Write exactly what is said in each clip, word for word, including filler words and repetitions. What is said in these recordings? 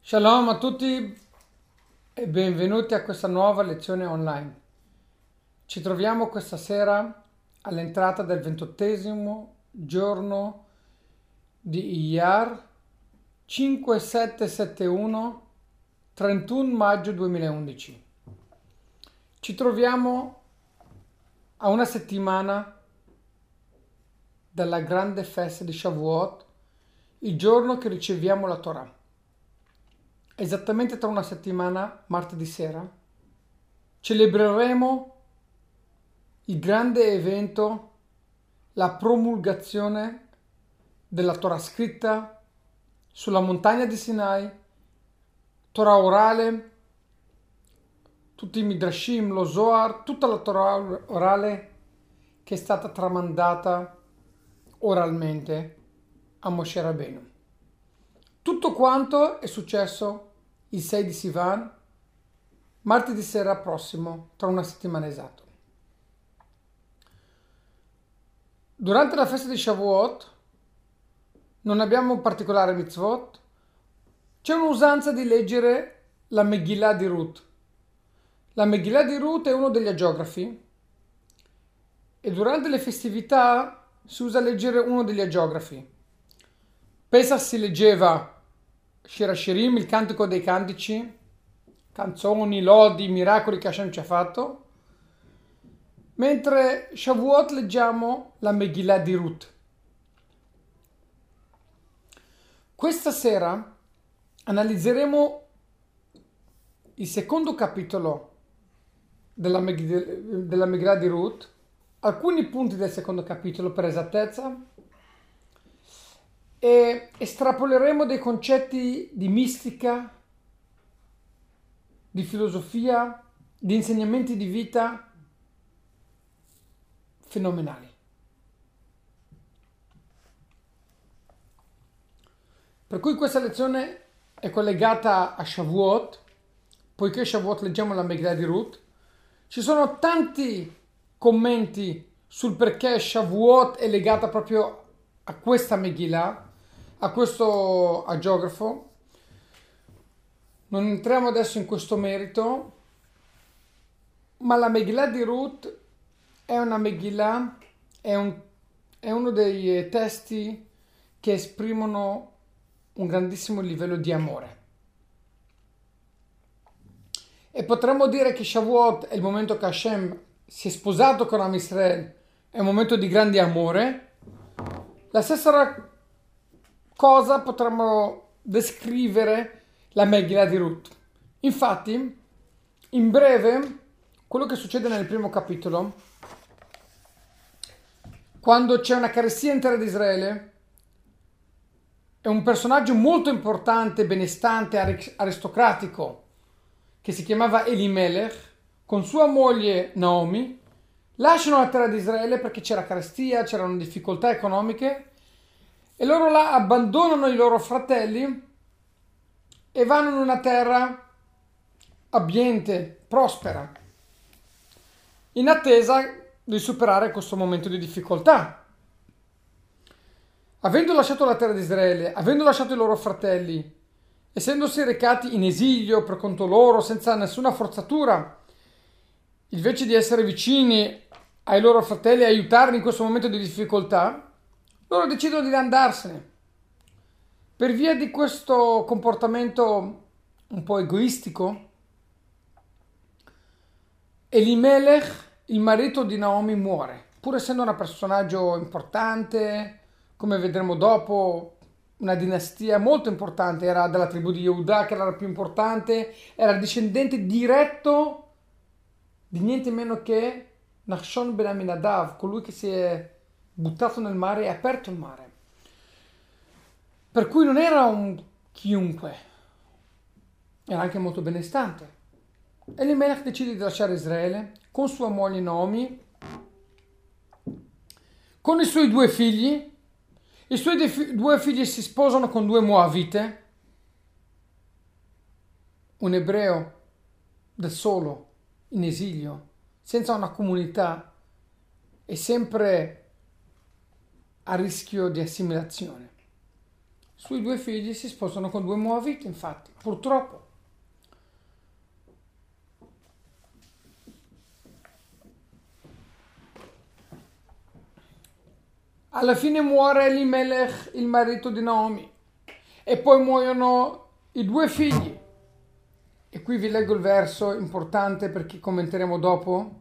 Shalom a tutti e benvenuti a questa nuova lezione online. Ci troviamo questa sera all'entrata del ventottesimo giorno di Iyar cinque sette sette uno trentuno maggio duemilaundici. Ci troviamo a una settimana dalla grande festa di Shavuot, il giorno che riceviamo la Torah. Esattamente tra una settimana, martedì sera, celebreremo il grande evento, la promulgazione della Torah scritta sulla montagna di Sinai, Torah orale, tutti i Midrashim, lo Zohar, tutta la Torah orale che è stata tramandata oralmente a Moshe Rabbeinu. Tutto quanto è successo il sei di Sivan, martedì sera prossimo, tra una settimana esatta. Durante la festa di Shavuot non abbiamo particolare mitzvot, c'è un'usanza di leggere la Megillah di Ruth. La Megillah di Ruth è uno degli agiografi e durante le festività si usa leggere uno degli agiografi. Pesach si leggeva Shir Hashirim, il cantico dei cantici, canzoni, lodi, miracoli che Hashem ci ha fatto, mentre Shavuot leggiamo la Megillah di Ruth. Questa sera analizzeremo il secondo capitolo della Megillah, della Megillah di Ruth, alcuni punti del secondo capitolo per esattezza, e estrapoleremo dei concetti di mistica, di filosofia, di insegnamenti di vita fenomenali. Per cui questa lezione è collegata a Shavuot, poiché Shavuot leggiamo la Megillah di Ruth. Ci sono tanti commenti sul perché Shavuot è legata proprio a questa Megillah, a questo agiografo. Non entriamo adesso in questo merito, ma la Megillah di Ruth è una Megillah, è, un, è uno dei testi che esprimono un grandissimo livello di amore. E potremmo dire che Shavuot è il momento che Hashem si è sposato con Am Israel, è un momento di grande amore. La stessa cosa potremmo descrivere la Megillah di Ruth. Infatti, in breve, quello che succede nel primo capitolo, quando c'è una carestia in terra di Israele, è un personaggio molto importante, benestante, aristocratico, che si chiamava Elimelech, con sua moglie Naomi, lasciano la terra di Israele perché c'era carestia, c'erano difficoltà economiche, e loro là abbandonano i loro fratelli e vanno in una terra abbiente, prospera, in attesa di superare questo momento di difficoltà. Avendo lasciato la terra di Israele, avendo lasciato i loro fratelli, essendosi recati in esilio per conto loro, senza nessuna forzatura, invece di essere vicini ai loro fratelli e aiutarli in questo momento di difficoltà, loro decidono di andarsene. Per via di questo comportamento un po' egoistico, Elimelech, il marito di Naomi, muore, pur essendo un personaggio importante, come vedremo dopo, una dinastia molto importante, era della tribù di Yehuda, che era la più importante, era discendente diretto di niente meno che Nachshon ben Aminadav, colui che si è buttato nel mare e aperto il mare. Per cui non era un chiunque, era anche molto benestante. Elimelech decide di lasciare Israele con sua moglie Naomi, con i suoi due figli. I suoi due figli si sposano con due moavite, un ebreo da solo, in esilio, senza una comunità e sempre a rischio di assimilazione. sui due figli si sposano con due Moaviti, infatti, purtroppo. Alla fine muore Elimelech, il marito di Naomi, e poi muoiono i due figli. E qui vi leggo il verso importante perché commenteremo dopo.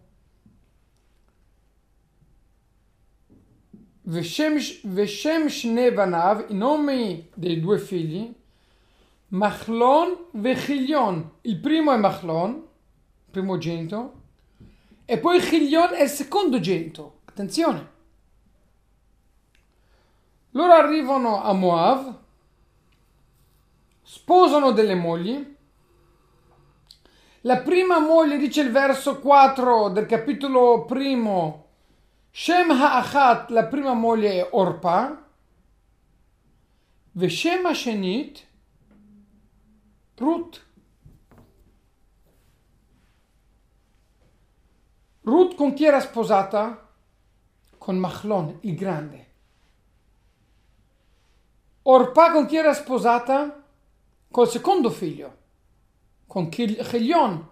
Veshem Shnei Banav, i nomi dei due figli, Machlon e Chilion. Il primo è Machlon, primogenito, e poi Chilion è il secondogenito. Attenzione! Loro arrivano a Moav, sposano delle mogli. La prima moglie, dice il verso quattro del capitolo primo, Shem Ha'achat, la prima moglie è Orpa, Veshem Hashenit, Ruth. Ruth con chi era sposata? Con Machlon, il grande. Orpa con chi era sposata? Col secondo figlio, con Chilion.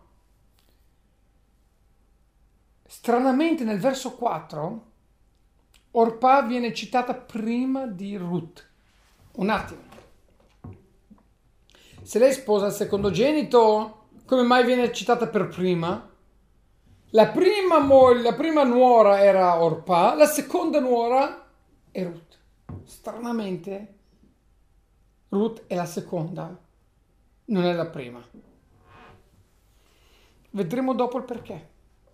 Stranamente nel verso quattro Orpa viene citata prima di Ruth. Un attimo. Se lei sposa il secondogenito, come mai viene citata per prima? La prima moglie, la prima nuora era Orpa, la seconda nuora è Ruth. Stranamente Ruth è la seconda, non è la prima. Vedremo dopo il perché.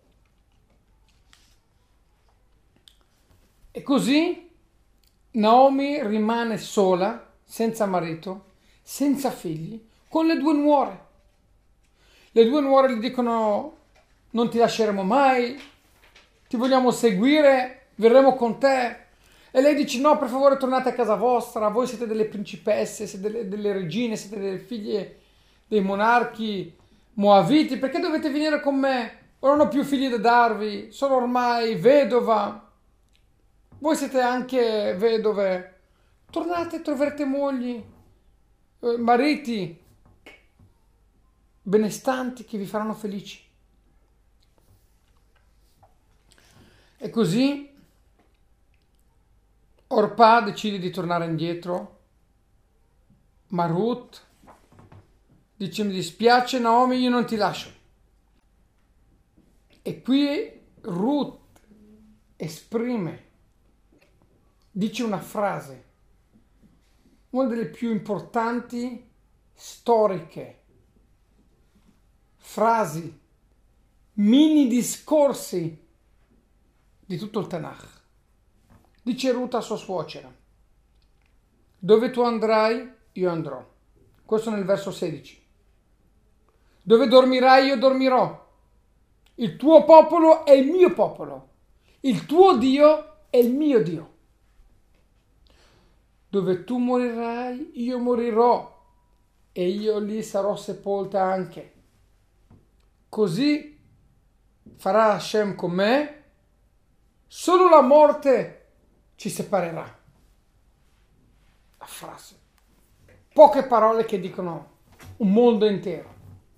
E così Naomi rimane sola, senza marito, senza figli, con le due nuore. Le due nuore gli dicono: non ti lasceremo mai, ti vogliamo seguire, verremo con te. E lei dice: no, per favore tornate a casa vostra, voi siete delle principesse, siete delle, delle regine, siete delle figlie dei monarchi moaviti, perché dovete venire con me? Non ho più figli da darvi, sono ormai vedova. Voi siete anche vedove, tornate e troverete mogli, eh, mariti benestanti che vi faranno felici. E così Orpa decide di tornare indietro, ma Ruth dice: mi dispiace Naomi, io non ti lascio. E qui Ruth esprime, dice una frase, una delle più importanti storiche, frasi, mini discorsi di tutto il Tanakh. Dice Ruth a sua suocera: dove tu andrai, io andrò. Questo nel verso sedici. Dove dormirai, io dormirò. Il tuo popolo è il mio popolo. Il tuo Dio è il mio Dio. Dove tu morirai, io morirò, e io lì sarò sepolta anche. Così farà Hashem con me, solo la morte ci separerà. La frase. Poche parole che dicono un mondo intero.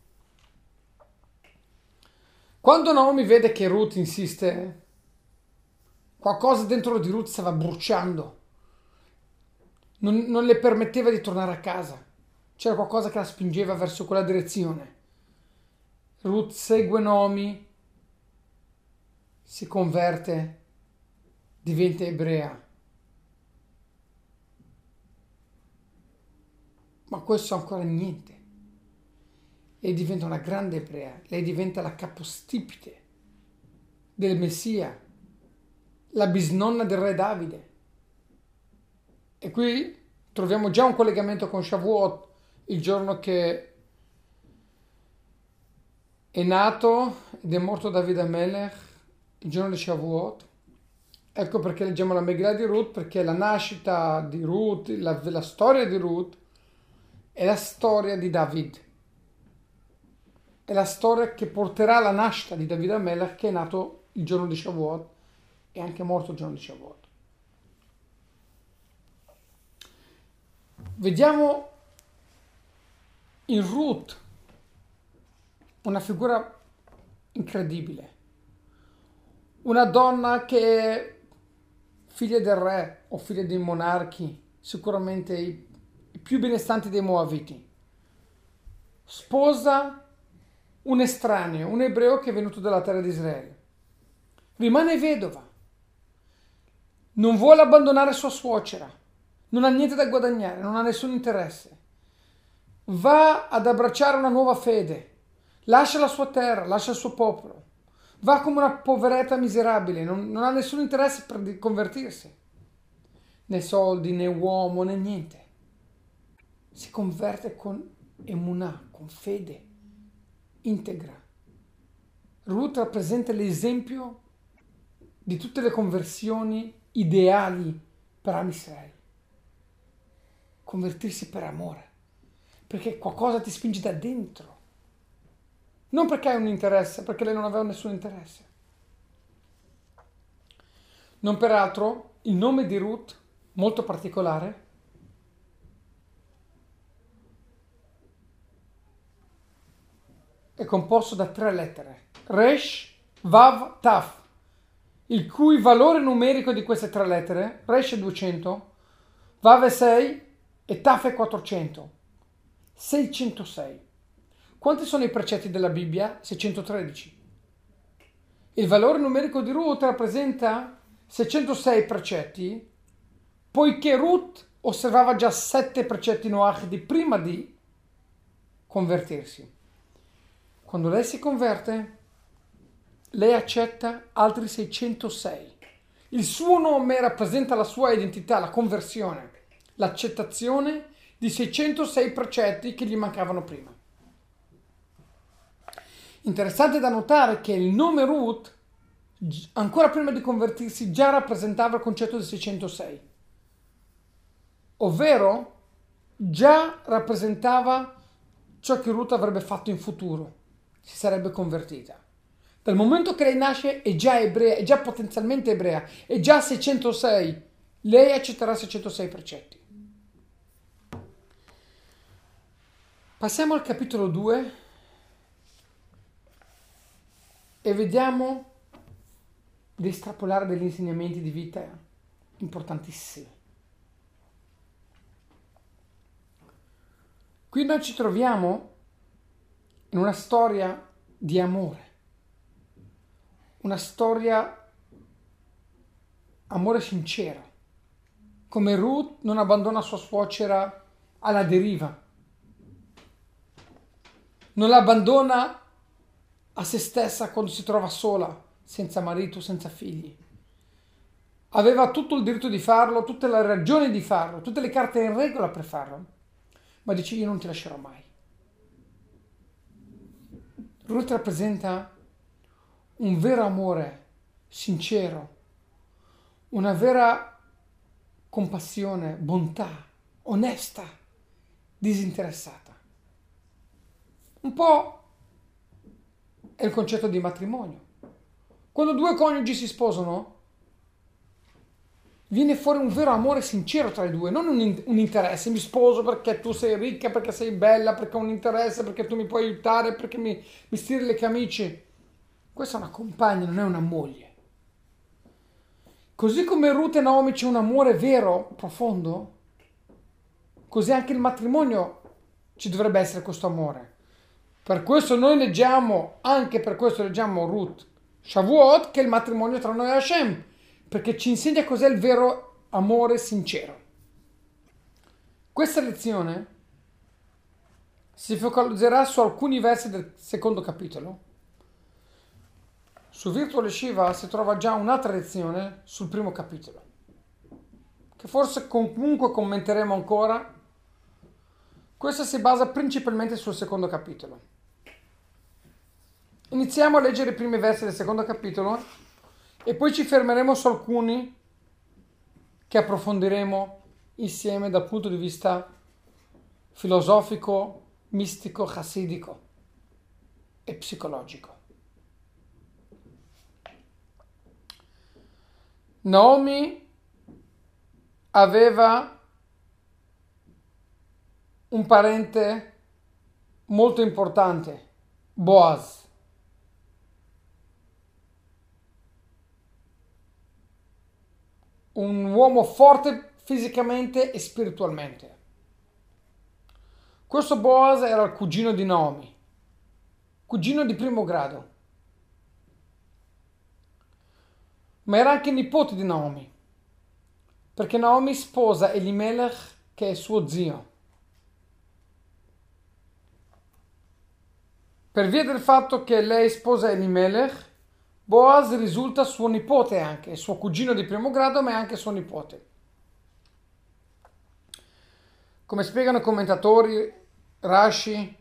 Quando Naomi vede che Ruth insiste, qualcosa dentro di Ruth stava bruciando. Non, non le permetteva di tornare a casa. C'era qualcosa che la spingeva verso quella direzione. Ruth segue Naomi, si converte, diventa ebrea. Ma questo ancora niente. Lei diventa una grande ebrea. Lei diventa la capostipite del Messia, la bisnonna del re Davide. E qui troviamo già un collegamento con Shavuot, il giorno che è nato ed è morto Davide Amelech, il giorno di Shavuot. Ecco perché leggiamo la Megillah di Ruth, perché la nascita di Ruth, la, la storia di Ruth, è la storia di David. È la storia che porterà alla nascita di Davide Amelech, che è nato il giorno di Shavuot e anche morto il giorno di Shavuot. Vediamo in Ruth una figura incredibile, una donna che è figlia del re o figlia dei monarchi, sicuramente i, i più benestanti dei Moabiti, sposa un estraneo, un ebreo che è venuto dalla terra di Israele, rimane vedova, non vuole abbandonare sua suocera, non ha niente da guadagnare, non ha nessun interesse, va ad abbracciare una nuova fede, lascia la sua terra, lascia il suo popolo, va come una poveretta miserabile, non, non ha nessun interesse per convertirsi, né soldi, né uomo, né niente. Si converte con emunah, con fede integra. Ruth rappresenta l'esempio di tutte le conversioni ideali per Am Israele. Convertirsi per amore, perché qualcosa ti spinge da dentro. Non perché hai un interesse, perché lei non aveva nessun interesse. Non peraltro, il nome di Ruth, molto particolare, è composto da tre lettere, Resh, Vav, Taf, il cui valore numerico di queste tre lettere, Resh è duecento, Vav è sei e Taf è quattrocento, seicentosei. Quanti sono i precetti della Bibbia? seicentotredici. Il valore numerico di Ruth rappresenta seicentosei precetti, poiché Ruth osservava già sette precetti noachidi prima di convertirsi. Quando lei si converte, lei accetta altri seicentosei. Il suo nome rappresenta la sua identità, la conversione, l'accettazione di seicentosei precetti che gli mancavano prima. Interessante da notare che il nome Ruth, ancora prima di convertirsi, già rappresentava il concetto di seicentosei, ovvero già rappresentava ciò che Ruth avrebbe fatto in futuro, si sarebbe convertita. Dal momento che lei nasce è già ebrea, è già potenzialmente ebrea, è già seicentosei, lei accetterà seicentosei precetti. Passiamo al capitolo due e vediamo di estrapolare degli insegnamenti di vita importantissimi. Qui noi ci troviamo in una storia di amore, una storia amore sincero, come Ruth non abbandona sua suocera alla deriva, non la abbandona a se stessa quando si trova sola, senza marito, senza figli. Aveva tutto il diritto di farlo, tutte le ragioni di farlo, tutte le carte in regola per farlo, ma dice: io non ti lascerò mai. Ruth rappresenta un vero amore sincero, una vera compassione, bontà, onesta, disinteressata. Un po' è il concetto di matrimonio. Quando due coniugi si sposano, viene fuori un vero amore sincero tra i due, non un, in- un interesse. Mi sposo perché tu sei ricca, perché sei bella, perché ho un interesse, perché tu mi puoi aiutare, perché mi, mi stiri le camicie. Questa è una compagna, non è una moglie. Così come Ruth e Naomi c'è un amore vero, profondo, così anche il matrimonio ci dovrebbe essere questo amore. Per questo noi leggiamo, anche per questo leggiamo Ruth Shavuot, che è il matrimonio tra noi e Hashem, perché ci insegna cos'è il vero amore sincero. Questa lezione si focalizzerà su alcuni versi del secondo capitolo. Su Virtual Yeshiva si trova già un'altra lezione sul primo capitolo, che forse comunque commenteremo ancora. Questa si basa principalmente sul secondo capitolo. Iniziamo a leggere i primi versi del secondo capitolo e poi ci fermeremo su alcuni che approfondiremo insieme dal punto di vista filosofico, mistico, chassidico e psicologico. Naomi aveva un parente molto importante, Boaz. Un uomo forte fisicamente e spiritualmente. Questo Boaz era il cugino di Naomi, cugino di primo grado, ma era anche nipote di Naomi, perché Naomi sposa Elimelech, che è suo zio. Per via del fatto che lei sposa Elimelech, Boaz risulta suo nipote anche, suo cugino di primo grado, ma è anche suo nipote. Come spiegano i commentatori, Rashi,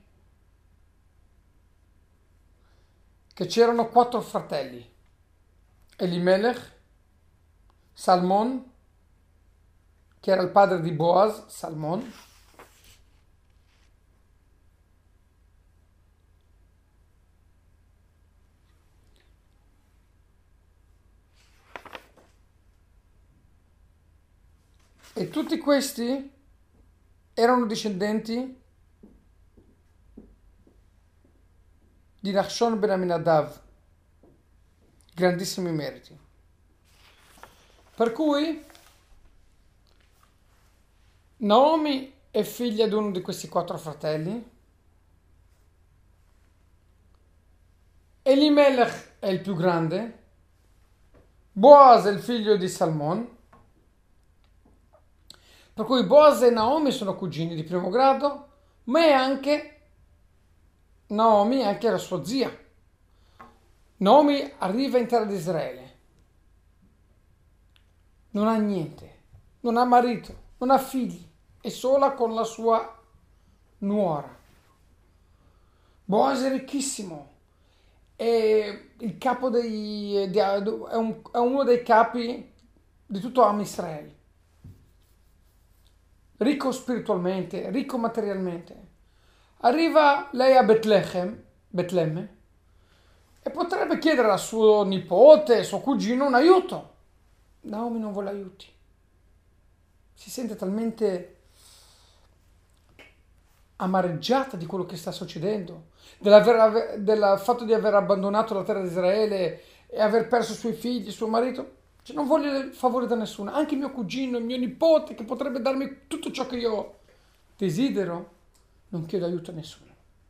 che c'erano quattro fratelli: Elimelech, Salmon, che era il padre di Boaz, Salmon, e tutti questi erano discendenti di Nachshon ben Aminadav, grandissimi meriti. Per cui Naomi è figlia di uno di questi quattro fratelli, Elimelech è il più grande, Boaz è il figlio di Salmon, per cui Boaz e Naomi sono cugini di primo grado, ma è anche Naomi è anche la sua zia. Naomi arriva in terra di Israele, non ha niente, non ha marito, non ha figli, è sola con la sua nuora. Boaz è ricchissimo, è il capo dei, di- è, un- è uno dei capi di tutto Am Israele. Ricco spiritualmente, ricco materialmente. Arriva lei a Betlemme, Betlemme, e potrebbe chiedere a suo nipote, suo cugino, un aiuto. Naomi non vuole aiuti. Si sente talmente amareggiata di quello che sta succedendo, dell'aver- del fatto di aver abbandonato la terra di Israele e aver perso i suoi figli, il suo marito. Cioè, non voglio il favore da nessuno, anche mio cugino, il mio nipote, che potrebbe darmi tutto ciò che io desidero, non chiedo aiuto a nessuno.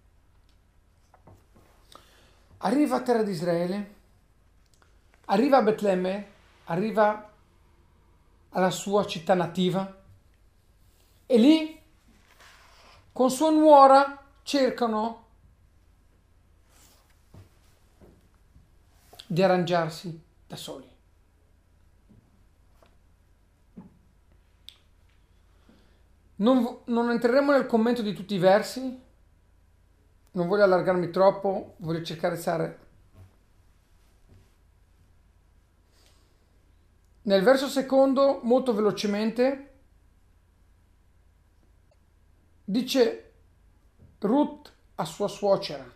Arriva a terra di Israele, arriva a Betlemme, arriva alla sua città nativa e lì con sua nuora cercano di arrangiarsi da soli. Non, non entreremo nel commento di tutti i versi, non voglio allargarmi troppo, voglio cercare di stare. Nel verso secondo, molto velocemente, dice Ruth a sua suocera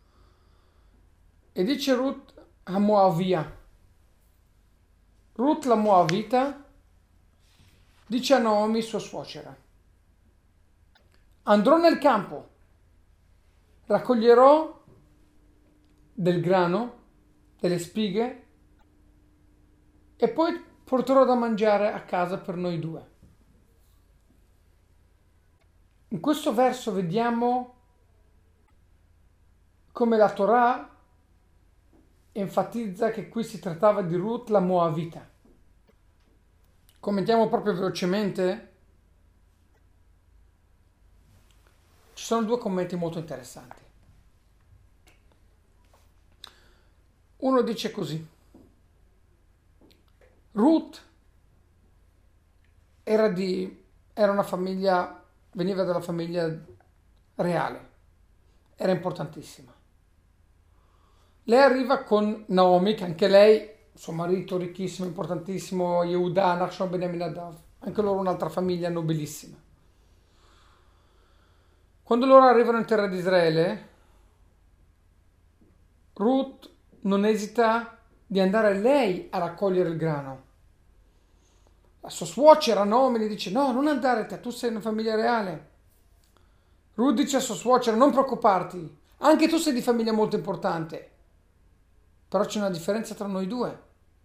e dice Ruth a Moavia. Ruth la Moavita dice a Naomi sua suocera: andrò nel campo, raccoglierò del grano, delle spighe e poi porterò da mangiare a casa per noi due. In questo verso vediamo come la Torah enfatizza che qui si trattava di Ruth la Moavita. Commentiamo proprio velocemente. Ci sono due commenti molto interessanti. Uno dice così: Ruth era di era una famiglia, veniva dalla famiglia reale, era importantissima. Lei arriva con Naomi, che anche lei, suo marito ricchissimo, importantissimo, Yehuda, Nachshon ben Aminadav, anche loro un'altra famiglia nobilissima. Quando loro arrivano in terra di Israele, Ruth non esita di andare lei a raccogliere il grano. La sua suocera Naomi gli dice: no, non andare te, tu sei una famiglia reale. Ruth dice a sua suocera: non preoccuparti, anche tu sei di famiglia molto importante, però c'è una differenza tra noi due.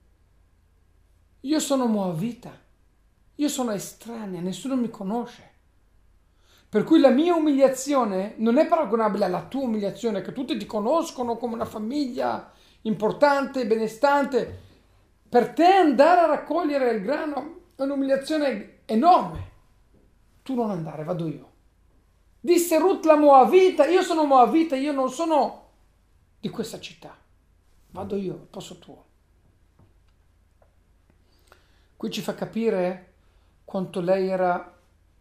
Io sono Moavita, io sono estranea, nessuno mi conosce. Per cui la mia umiliazione non è paragonabile alla tua umiliazione, che tutti ti conoscono come una famiglia importante, benestante. Per te andare a raccogliere il grano è un'umiliazione enorme. Tu non andare, vado io. Disse Ruth la Moavita: io sono Moavita, io non sono di questa città. Vado io, al posto tuo. Qui ci fa capire quanto lei era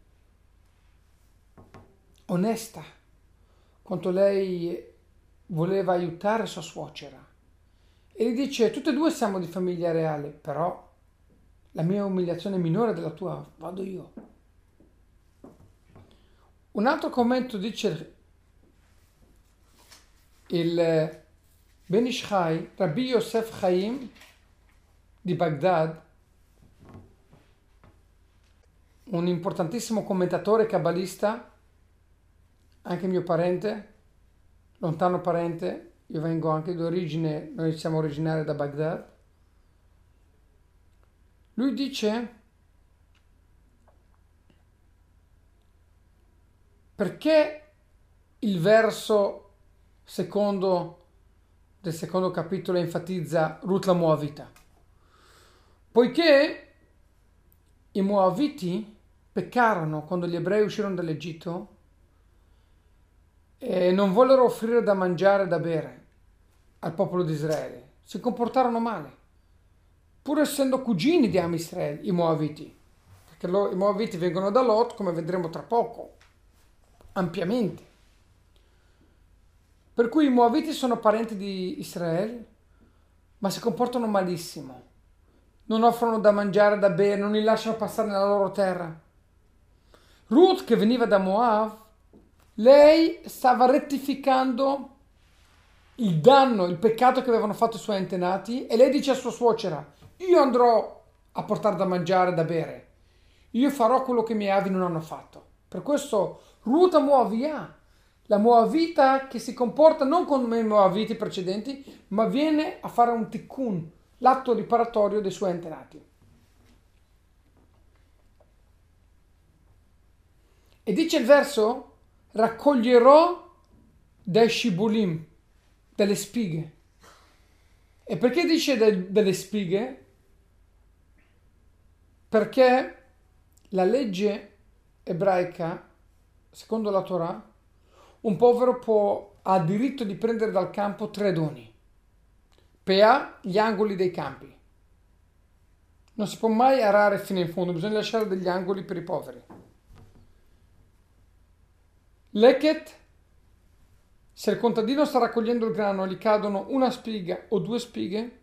onesta, quanto lei voleva aiutare sua suocera. E gli dice: tutte e due siamo di famiglia reale, però la mia umiliazione è minore della tua, vado io. Un altro commento dice il Ben Ish Chai, Rabbi Yosef Chaim di Baghdad, un importantissimo commentatore kabbalista, anche mio parente, lontano parente. Io vengo anche di origine, noi siamo originari da Baghdad. Lui dice: perché il verso secondo del secondo capitolo enfatizza Ruth la Moavita? Poiché i Moaviti peccarono quando gli ebrei uscirono dall'Egitto e non vollero offrire da mangiare e da bere al popolo di Israele. Si comportarono male, pur essendo cugini di Am Israele, i Moaviti, perché lo, i Moaviti vengono da Lot, come vedremo tra poco, ampiamente. Per cui i Moaviti sono parenti di Israele, ma si comportano malissimo. Non offrono da mangiare e da bere, non li lasciano passare nella loro terra. Ruth, che veniva da Moav, lei stava rettificando il danno, il peccato che avevano fatto i suoi antenati, e lei dice a sua suocera: io andrò a portare da mangiare e da bere, io farò quello che i miei avi non hanno fatto. Per questo Ruth a Moavia, la Moavita che si comporta non come i Moaviti precedenti, ma viene a fare un tikkun, l'atto riparatorio dei suoi antenati. E dice il verso: raccoglierò dai shibulim, delle spighe. E perché dice de- delle spighe? Perché la legge ebraica, secondo la Torah, un povero può, ha diritto di prendere dal campo tre doni. Pea, gli angoli dei campi. Non si può mai arare fino in fondo, bisogna lasciare degli angoli per i poveri. Leket, se il contadino sta raccogliendo il grano e gli cadono una spiga o due spighe,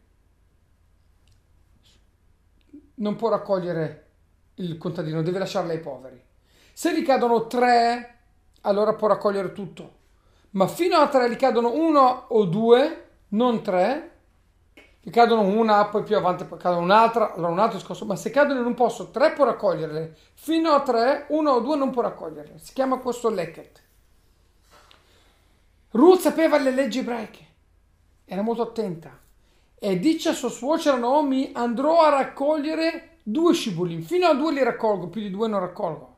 non può raccogliere il contadino, deve lasciarle ai poveri. Se gli cadono tre, allora può raccogliere tutto. Ma fino a tre gli cadono uno o due, non tre, gli cadono una, poi più avanti poi cadono un'altra, allora un altro discorso. Ma se cadono in un posto, tre può raccoglierle. Fino a tre, uno o due non può raccoglierle. Si chiama questo leket. Ruth sapeva le leggi ebraiche, era molto attenta, e dice a sua suocera Naomi: andrò a raccogliere due shibulim, fino a due li raccolgo, più di due non raccolgo.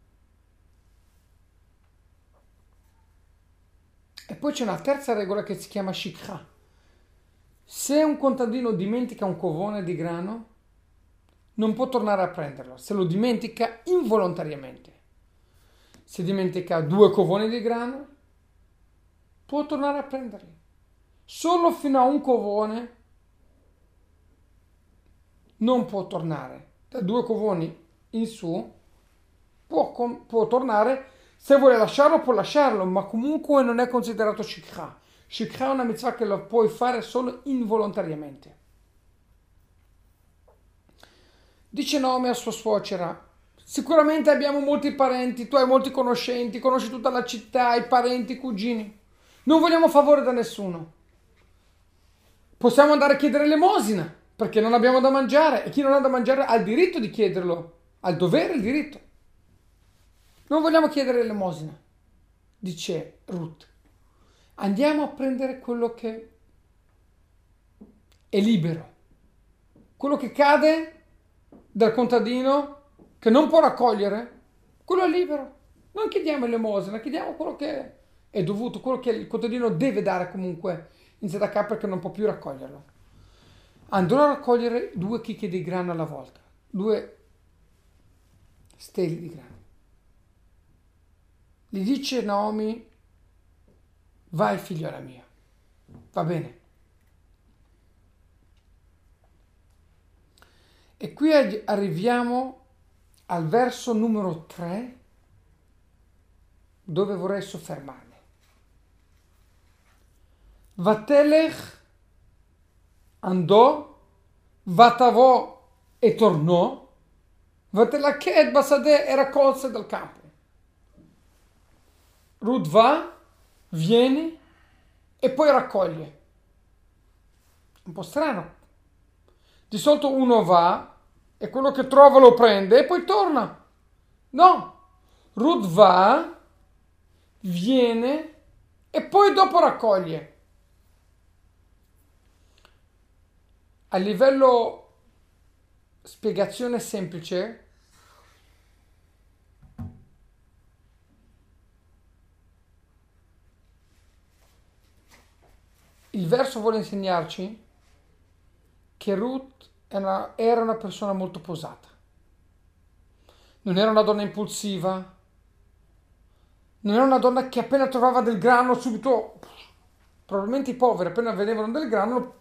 E poi c'è una terza regola che si chiama shikha. Se un contadino dimentica un covone di grano, non può tornare a prenderlo, se lo dimentica involontariamente. Se dimentica due covoni di grano, può tornare a prenderli. Solo fino a un covone non può tornare. Da due covoni in su può, può tornare. Se vuole lasciarlo può lasciarlo, ma comunque non è considerato shikha. Shikha è una mitzvah che lo puoi fare solo involontariamente. Dice Naomi a sua suocera: sicuramente abbiamo molti parenti, tu hai molti conoscenti, conosci tutta la città, i parenti, i cugini. Non vogliamo favore da nessuno. Possiamo andare a chiedere elemosina, perché non abbiamo da mangiare, e chi non ha da mangiare ha il diritto di chiederlo, ha il dovere e il diritto. Non vogliamo chiedere elemosina. dice Ruth, andiamo a prendere quello che è libero, quello che cade dal contadino che non può raccogliere, quello è libero. Non chiediamo l'elemosina, chiediamo quello che è dovuto, quello che il contadino deve dare comunque in Tzedakah perché non può più raccoglierlo. Andrò a raccogliere due chicche di grano alla volta, due steli di grano. Gli dice Naomi, vai figliola mia, va bene. E qui arriviamo al verso numero tre, dove vorrei soffermarmi. Vatelech andò, Vatavò e tornò, Vatelachet Basadeh e raccolse dal campo. Ruth va, viene e poi raccoglie. Un po' strano. Di solito uno va e quello che trova lo prende e poi torna. No, Ruth va, viene e poi dopo raccoglie. A livello spiegazione semplice, il verso vuole insegnarci che Ruth era una persona molto posata. Non era una donna impulsiva, non era una donna che appena trovava del grano subito, probabilmente i poveri appena vedevano del grano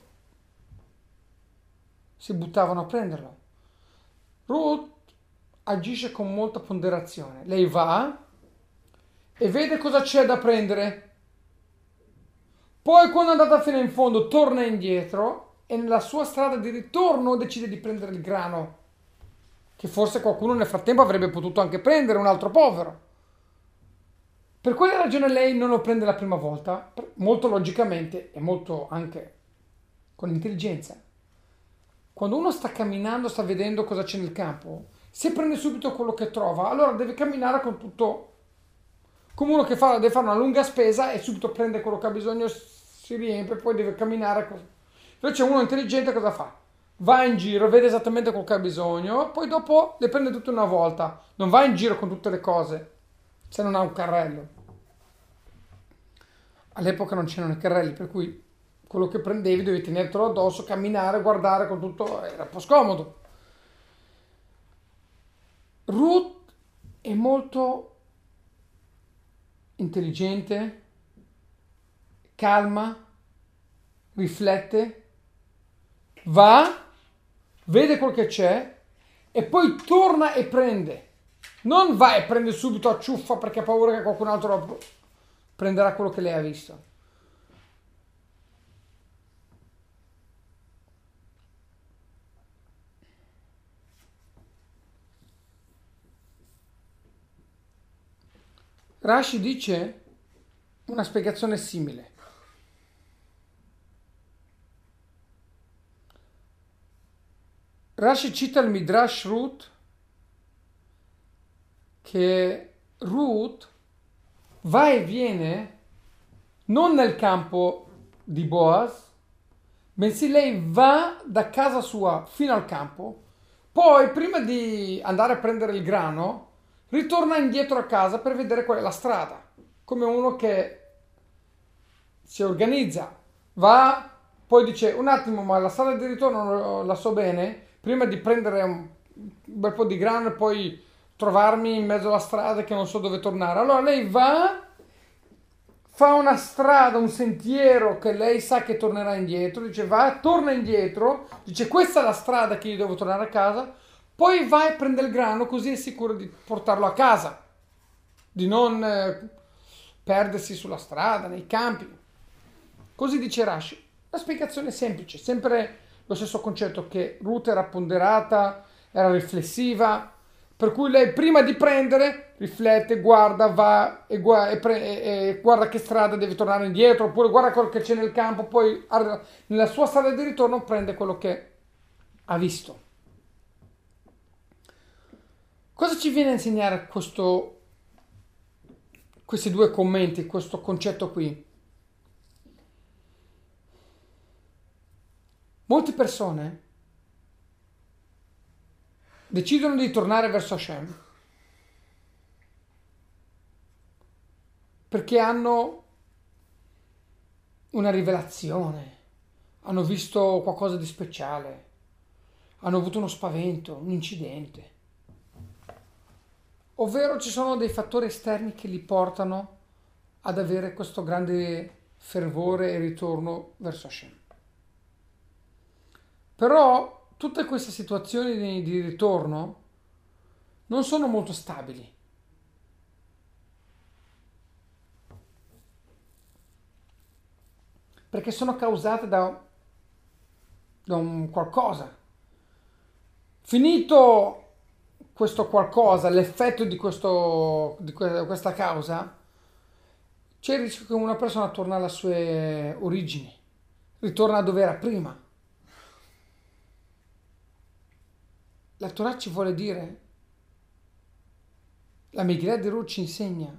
si buttavano a prenderlo. Ruth agisce con molta ponderazione. Lei va e vede cosa c'è da prendere. Poi quando è andata fino in fondo torna indietro e nella sua strada di ritorno decide di prendere il grano che forse qualcuno nel frattempo avrebbe potuto anche prendere, un altro povero. Per quale ragione lei non lo prende la prima volta? Molto logicamente e molto anche con intelligenza. Quando uno sta camminando, sta vedendo cosa c'è nel campo, se prende subito quello che trova, allora deve camminare con tutto, come uno che fa, deve fare una lunga spesa e subito prende quello che ha bisogno, si riempie, poi deve camminare così. Invece uno intelligente cosa fa? Va in giro, vede esattamente quello che ha bisogno, poi dopo le prende tutte una volta. Non va in giro con tutte le cose, se non ha un carrello. All'epoca non c'erano i carrelli, per cui quello che prendevi dovevi tenertelo addosso, camminare, guardare con tutto, era un po' scomodo. Ruth è molto intelligente, calma, riflette, va, vede quel che c'è e poi torna e prende. Non va e prende subito a ciuffa perché ha paura che qualcun altro prenderà quello che lei ha visto. Rashi dice una spiegazione simile. Rashi cita il Midrash Ruth che Ruth va e viene non nel campo di Boaz, bensì lei va da casa sua fino al campo, poi prima di andare a prendere il grano ritorna indietro a casa per vedere qual è la strada, come uno che si organizza, va, poi dice un attimo ma la strada di ritorno la so bene, prima di prendere un bel po' di grano e poi trovarmi in mezzo alla strada che non so dove tornare. Allora lei va, fa una strada, un sentiero che lei sa che tornerà indietro, dice va, torna indietro, dice questa è la strada che io devo tornare a casa, poi va e prende il grano così è sicuro di portarlo a casa, di non eh, perdersi sulla strada, nei campi. Così dice Rashi. La spiegazione è semplice, sempre lo stesso concetto che Ruth era ponderata, era riflessiva, per cui lei prima di prendere riflette, guarda, va e, guarda, e, pre, e, e guarda che strada deve tornare indietro, oppure guarda quello che c'è nel campo, poi nella sua strada di ritorno prende quello che ha visto. Cosa ci viene a insegnare questo, questi due commenti, questo concetto qui. Molte persone decidono di tornare verso Hashem perché hanno una rivelazione, hanno visto qualcosa di speciale, hanno avuto uno spavento, un incidente. Ovvero ci sono dei fattori esterni che li portano ad avere questo grande fervore e ritorno verso Hashem. Però tutte queste situazioni di, di ritorno non sono molto stabili. Perché sono causate da, da un qualcosa. Finito questo qualcosa, l'effetto di, questo, di questa causa, c'è il rischio che una persona torna alle sue origini, ritorna a dove era prima. La Torah ci vuole dire, la Megillah di Ruth ci insegna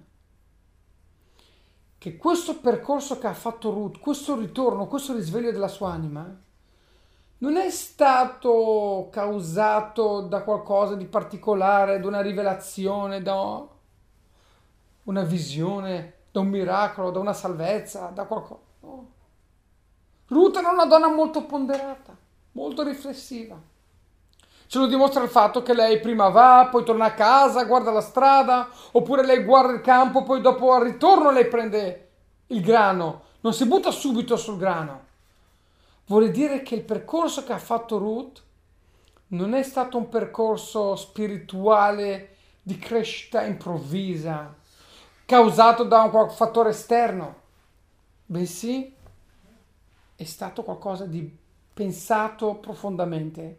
che questo percorso che ha fatto Ruth, questo ritorno, questo risveglio della sua anima, non è stato causato da qualcosa di particolare, da una rivelazione, da una visione, da un miracolo, da una salvezza, da qualcosa. No. Ruth era una donna molto ponderata, molto riflessiva. Ce lo dimostra il fatto che lei prima va, poi torna a casa, guarda la strada, oppure lei guarda il campo, poi dopo al ritorno lei prende il grano, non si butta subito sul grano. Vuole dire che il percorso che ha fatto Ruth non è stato un percorso spirituale di crescita improvvisa, causato da un fattore esterno, bensì è stato qualcosa di pensato profondamente.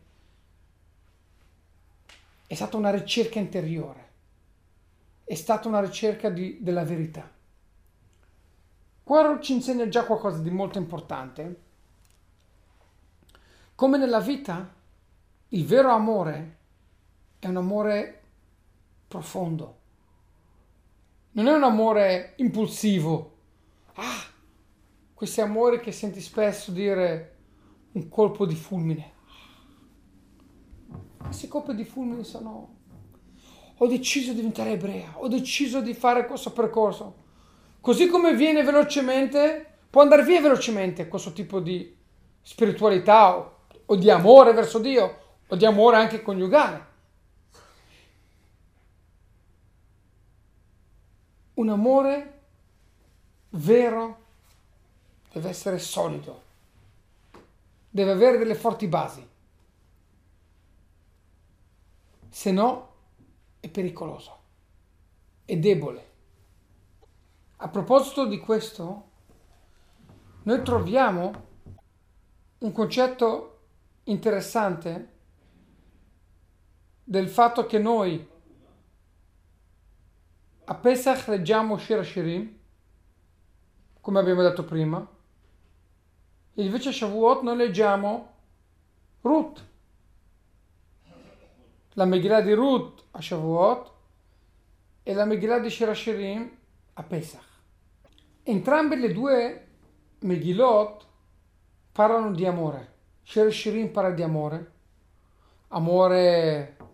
È stata una ricerca interiore, è stata una ricerca di, della verità. Qua ci insegna già qualcosa di molto importante. Come nella vita, il vero amore è un amore profondo. Non è un amore impulsivo. Ah, questi amori che senti spesso dire un colpo di fulmine. Questi colpi di fulmine sono: ho deciso di diventare ebrea, ho deciso di fare questo percorso. Così come viene velocemente, può andare via velocemente questo tipo di spiritualità o, o di amore verso Dio, o di amore anche coniugale. Un amore vero deve essere solido, deve avere delle forti basi. Se no è pericoloso, è debole. A proposito di questo, noi troviamo un concetto interessante del fatto che noi a Pesach leggiamo Shir Hashirim, come abbiamo detto prima, e invece a Shavuot noi leggiamo Ruth. La Megillah di Ruth a Shavuot e la Megillah di Shir Hashirim a Pesach. Entrambe le due Megillot parlano di amore. Shir Hashirim parla di amore, amore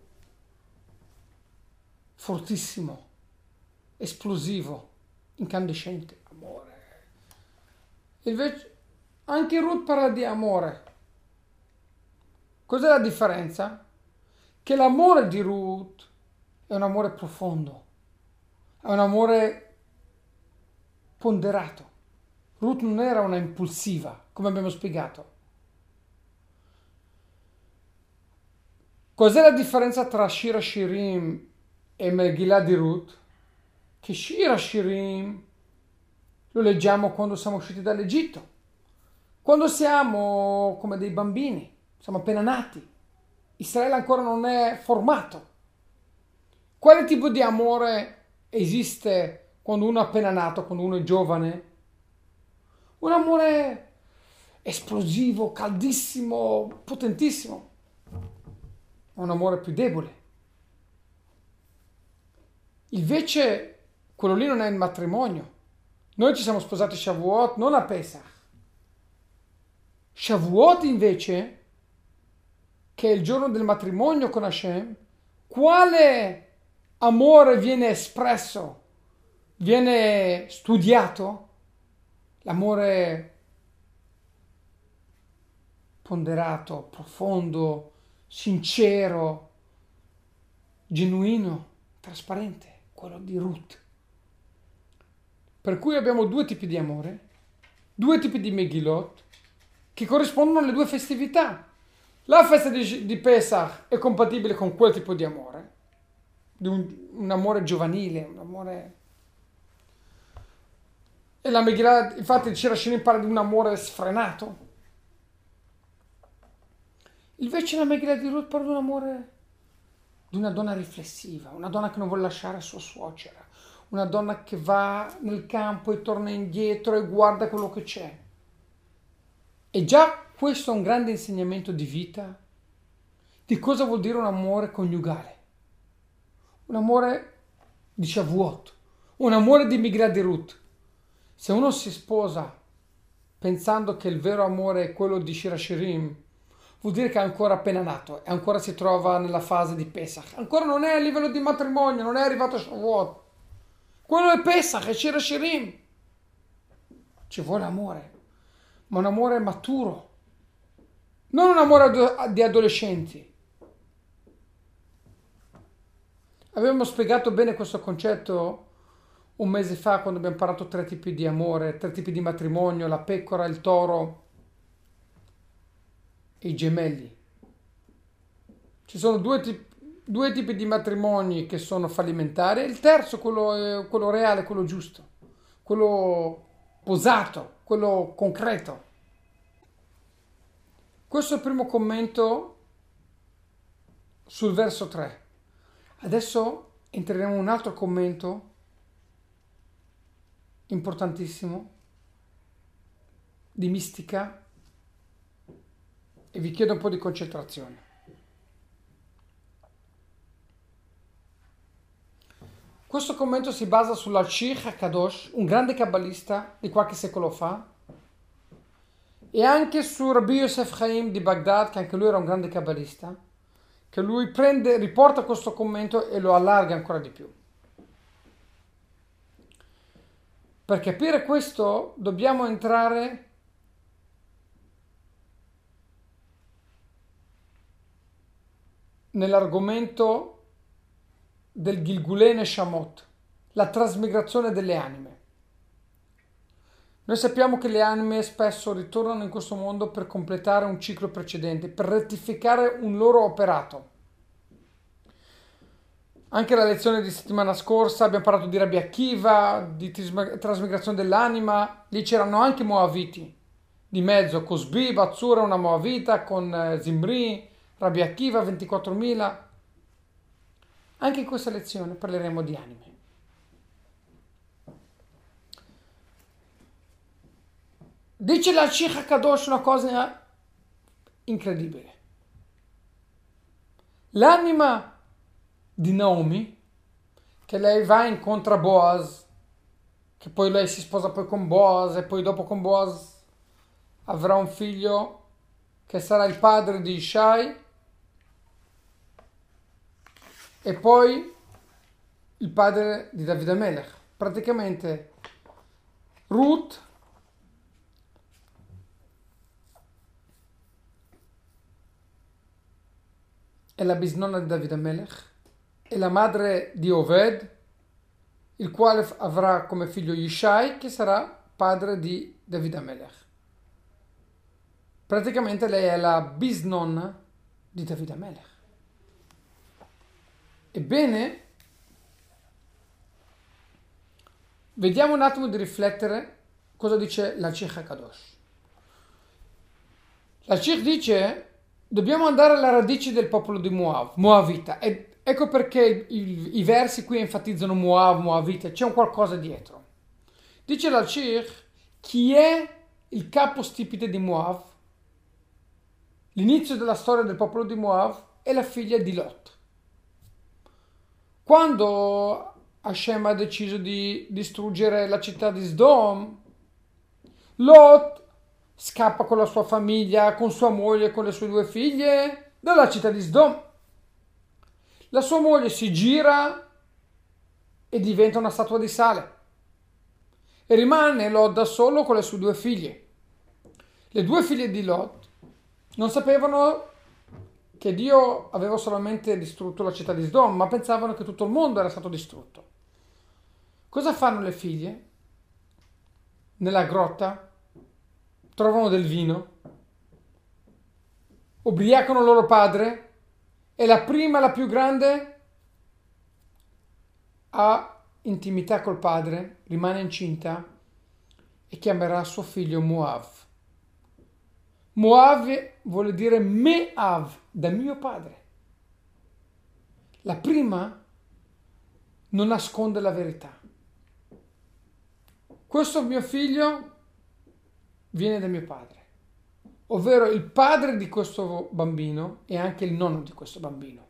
fortissimo, esplosivo, incandescente, amore. Invece anche Ruth parla di amore. Cos'è la differenza? Che l'amore di Ruth è un amore profondo, è un amore ponderato. Ruth non era una impulsiva, come abbiamo spiegato. Cos'è la differenza tra Shir Hashirim e Megillah di Ruth? Che Shir Hashirim lo leggiamo quando siamo usciti dall'Egitto, quando siamo come dei bambini, siamo appena nati. Israele ancora non è formato. Quale tipo di amore esiste quando uno è appena nato, quando uno è giovane? Un amore esplosivo, caldissimo, potentissimo. Un amore più debole. Invece, quello lì non è il matrimonio. Noi ci siamo sposati a Shavuot, non a Pesach. Shavuot invece, che è il giorno del matrimonio con Hashem, quale amore viene espresso, viene studiato? L'amore ponderato, profondo, sincero, genuino, trasparente, quello di Ruth. Per cui abbiamo due tipi di amore, due tipi di Megillot, che corrispondono alle due festività. La festa di, di Pesach è compatibile con quel tipo di amore, di un, un amore giovanile, un amore... E la Megillah, infatti il Shir Hashirim parla di un amore sfrenato. Invece la Megillah di Ruth parla di un amore di una donna riflessiva, una donna che non vuole lasciare sua suocera, una donna che va nel campo e torna indietro e guarda quello che c'è. E già questo è un grande insegnamento di vita, di cosa vuol dire un amore coniugale, un amore di Shavuot, un amore di Megillah di Ruth. Se uno si sposa pensando che il vero amore è quello di Shir Hashirim, vuol dire che è ancora appena nato e ancora si trova nella fase di Pesach. Ancora non è a livello di matrimonio, non è arrivato a Shavuot. Quello è Pesach, è Shir Hashirim. Ci vuole amore, ma un amore maturo, non un amore di adolescenti. Abbiamo spiegato bene questo concetto un mese fa quando abbiamo parlato tre tipi di amore, tre tipi di matrimonio, la pecora, il toro e i gemelli. Ci sono due tipi, due tipi di matrimoni che sono fallimentari, il terzo, quello, quello reale, quello giusto, quello posato, quello concreto. Questo è il primo commento sul verso tre. Adesso entreremo in un altro commento importantissimo di mistica e vi chiedo un po' di concentrazione. Questo commento si basa sull'Al-Shich HaKadosh, un grande kabbalista di qualche secolo fa, e anche su Rabbi Yosef Chaim di Baghdad, che anche lui era un grande kabbalista, che lui prende, riporta questo commento e lo allarga ancora di più. Per capire questo dobbiamo entrare nell'argomento del Gilgulei Neshamot, la trasmigrazione delle anime. Noi sappiamo che le anime spesso ritornano in questo mondo per completare un ciclo precedente, per rettificare un loro operato. Anche la lezione di settimana scorsa abbiamo parlato di Rabbi Akiva, di trasmigrazione dell'anima. Lì c'erano anche Moaviti di mezzo, Cosbi, Bazzura, una Moavita con Zimri, Rabbi Akiva, ventiquattromila. Anche in questa lezione parleremo di anime. Dice l'Al-Shich HaKadosh una cosa incredibile. L'anima di Naomi, che lei va incontra Boaz, che poi lei si sposa poi con Boaz e poi dopo con Boaz avrà un figlio che sarà il padre di Ishai e poi il padre di Davide Melech. Praticamente Ruth è la bisnonna di Davide Melech, è la madre di Oved, il quale avrà come figlio Yishai, che sarà padre di Davide Melech. Praticamente lei è la bisnonna di Davide Melech. Ebbene, vediamo un attimo di riflettere cosa dice l'Al-Shich HaKadosh. L'Al-Shich dice: dobbiamo andare alla radice del popolo di Moav, Moavita. E ecco perché i, i versi qui enfatizzano Moav, Moavita, c'è un qualcosa dietro. Dice l'Al-Shich: chi è il capo stipite di Moav? L'inizio della storia del popolo di Moav è la figlia di Lot. Quando Hashem ha deciso di distruggere la città di Sdom. Lot scappa con la sua famiglia, con sua moglie e con le sue due figlie dalla città di Sdom. La sua moglie si gira e diventa una statua di sale. E rimane Lot da solo con le sue due figlie. Le due figlie di Lot non sapevano che Dio aveva solamente distrutto la città di Sdom, ma pensavano che tutto il mondo era stato distrutto. Cosa fanno le figlie? Nella grotta trovano del vino, ubriacano loro padre e la prima, la più grande, ha intimità col padre, rimane incinta e chiamerà suo figlio Moav. Moav vuol dire Me'av, da mio padre. La prima non nasconde la verità. Questo mio figlio viene da mio padre, ovvero il padre di questo bambino e anche il nonno di questo bambino.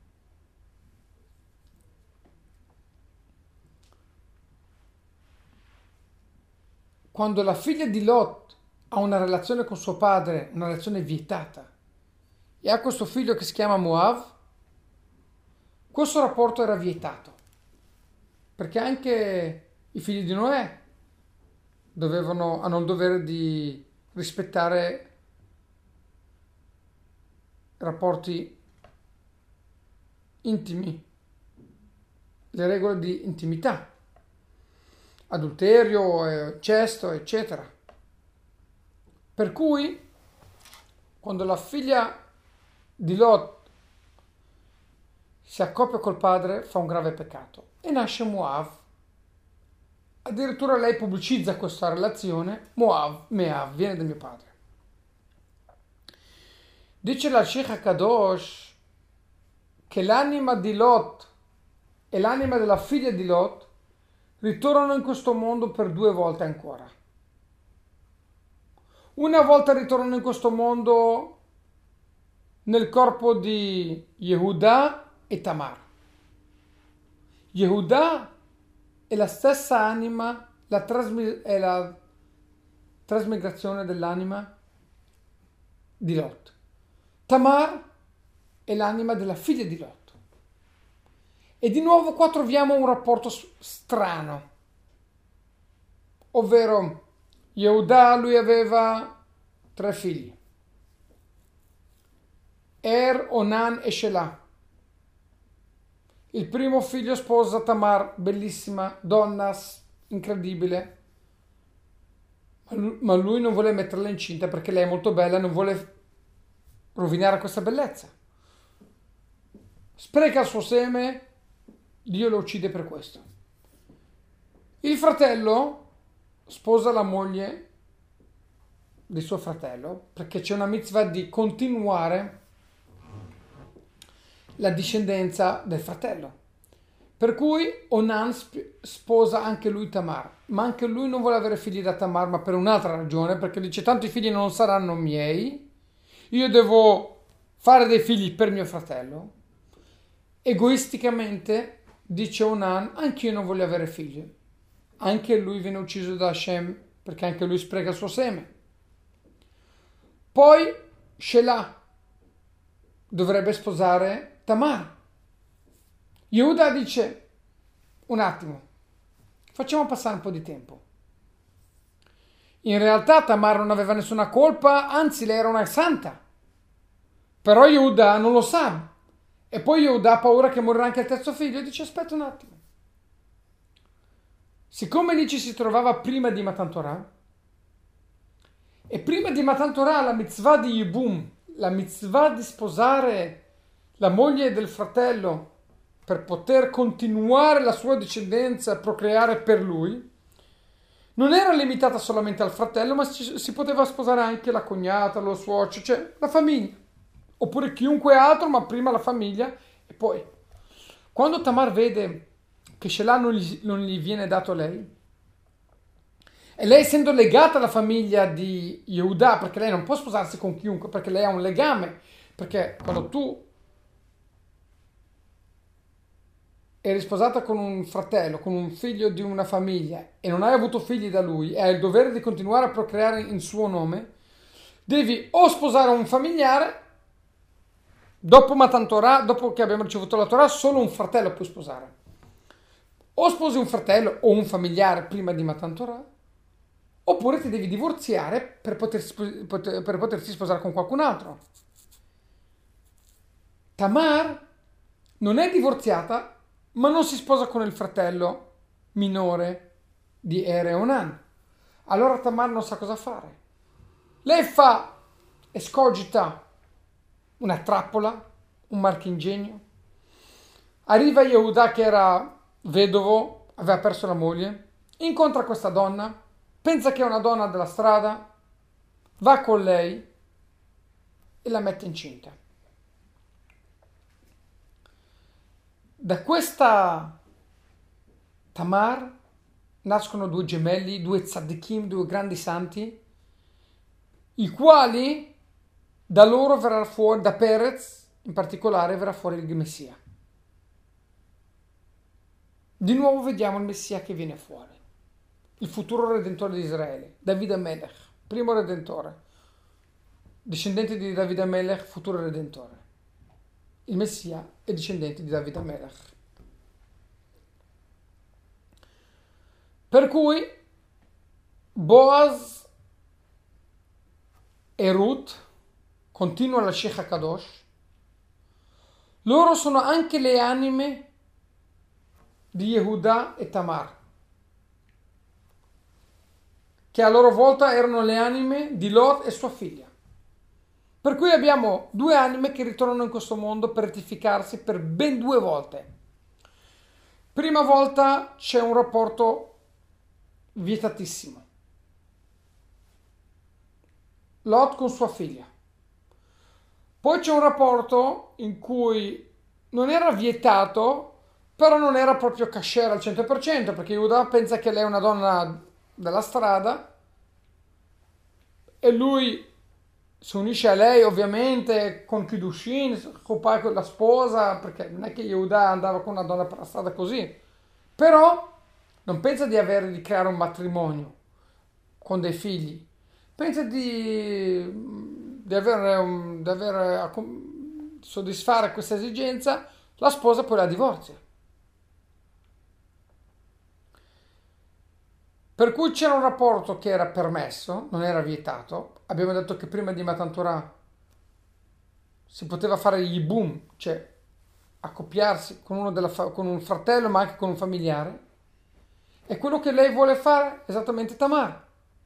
Quando la figlia di Lot ha una relazione con suo padre, una relazione vietata, e ha questo figlio che si chiama Moav, questo rapporto era vietato, perché anche i figli di Noè dovevano, hanno il dovere di rispettare rapporti intimi, le regole di intimità, adulterio, incesto, eccetera. Per cui, quando la figlia di Lot si accoppia col padre, fa un grave peccato e nasce Moav. Addirittura lei pubblicizza questa relazione, Moav, Meav, viene da mio padre. Dice la Sheikh HaKadosh che l'anima di Lot e l'anima della figlia di Lot ritornano in questo mondo per due volte ancora. Una volta ritornano in questo mondo nel corpo di Yehuda e Tamar. Yehuda è la stessa anima, la trasmi- è la trasmigrazione dell'anima di Lot. Tamar è l'anima della figlia di Lot. E di nuovo qua troviamo un rapporto strano, ovvero Yehuda, lui aveva tre figli, Er, Onan e Shelah. Il primo figlio sposa Tamar, bellissima, donna incredibile, ma lui non vuole metterla incinta perché lei è molto bella e non vuole rovinare questa bellezza. Spreca il suo seme, Dio lo uccide per questo. Il fratello sposa la moglie di suo fratello perché c'è una mitzvah di continuare la discendenza del fratello. Per cui Onan sposa anche lui Tamar, ma anche lui non vuole avere figli da Tamar, ma per un'altra ragione, perché dice tanto i figli non saranno miei, io devo fare dei figli per mio fratello. Egoisticamente dice Onan, anche io non voglio avere figli. Anche lui viene ucciso da Hashem perché anche lui spreca il suo seme. Poi Shelah dovrebbe sposare Tamar. Yehuda dice, un attimo, facciamo passare un po' di tempo. In realtà Tamar non aveva nessuna colpa, anzi lei era una santa. Però Yehuda non lo sa. E poi Yehuda ha paura che morirà anche il terzo figlio e dice, aspetta un attimo. Siccome lì ci si trovava prima di Matan Torah, e prima di Matan Torah la mitzvah di Yibum, la mitzvah di sposare la moglie del fratello per poter continuare la sua discendenza e procreare per lui, non era limitata solamente al fratello, ma si poteva sposare anche la cognata, lo suocero, cioè la famiglia, oppure chiunque altro, ma prima la famiglia. E poi, quando Tamar vede che Shelah non gli, non gli viene dato lei, e lei essendo legata alla famiglia di Yehuda, perché lei non può sposarsi con chiunque, perché lei ha un legame, perché quando tu eri sposata con un fratello, con un figlio di una famiglia e non hai avuto figli da lui e hai il dovere di continuare a procreare in suo nome, devi o sposare un familiare, dopo Matan Torah, dopo che abbiamo ricevuto la Torah, solo un fratello puoi sposare. O sposi un fratello o un familiare prima di Matan Torah, oppure ti devi divorziare per, potersi, per potersi sposare con qualcun altro. Tamar non è divorziata, ma non si sposa con il fratello minore di Ere Onan. Allora Tamar non sa cosa fare. Lei fa, escogita una trappola, un marchingegno. Arriva Yehuda che era vedovo, aveva perso la moglie, incontra questa donna, pensa che è una donna della strada, va con lei e la mette incinta. Da questa Tamar nascono due gemelli, due tzaddikim, due grandi santi, i quali da loro verrà fuori, da Perez in particolare, verrà fuori il Messia. Di nuovo vediamo il Messia che viene fuori, il futuro redentore di Israele, David HaMelech, primo redentore, discendente di David HaMelech, futuro redentore. Il Messia è discendente di David HaMelech. Per cui Boaz e Ruth, continua la Sheikh HaKadosh, loro sono anche le anime di Yehuda e Tamar, che a loro volta erano le anime di Lot e sua figlia. Per cui abbiamo due anime che ritornano in questo mondo per rettificarsi per ben due volte. Prima volta c'è un rapporto vietatissimo. Lot con sua figlia. Poi c'è un rapporto in cui non era vietato, però non era proprio kasher al cento per cento, perché Yehuda pensa che lei è una donna della strada e lui si unisce a lei ovviamente con Kiddushin, con la sposa, perché non è che Yehuda andava con una donna per la strada così, però non pensa di avere di creare un matrimonio con dei figli, pensa di, di avere, un, di avere di soddisfare questa esigenza, la sposa poi la divorzia. Per cui c'era un rapporto che era permesso, non era vietato. Abbiamo detto che prima di Matan Torah si poteva fare gli boom, cioè accoppiarsi con, uno della fa- con un fratello ma anche con un familiare. E quello che lei vuole fare è esattamente Tamar.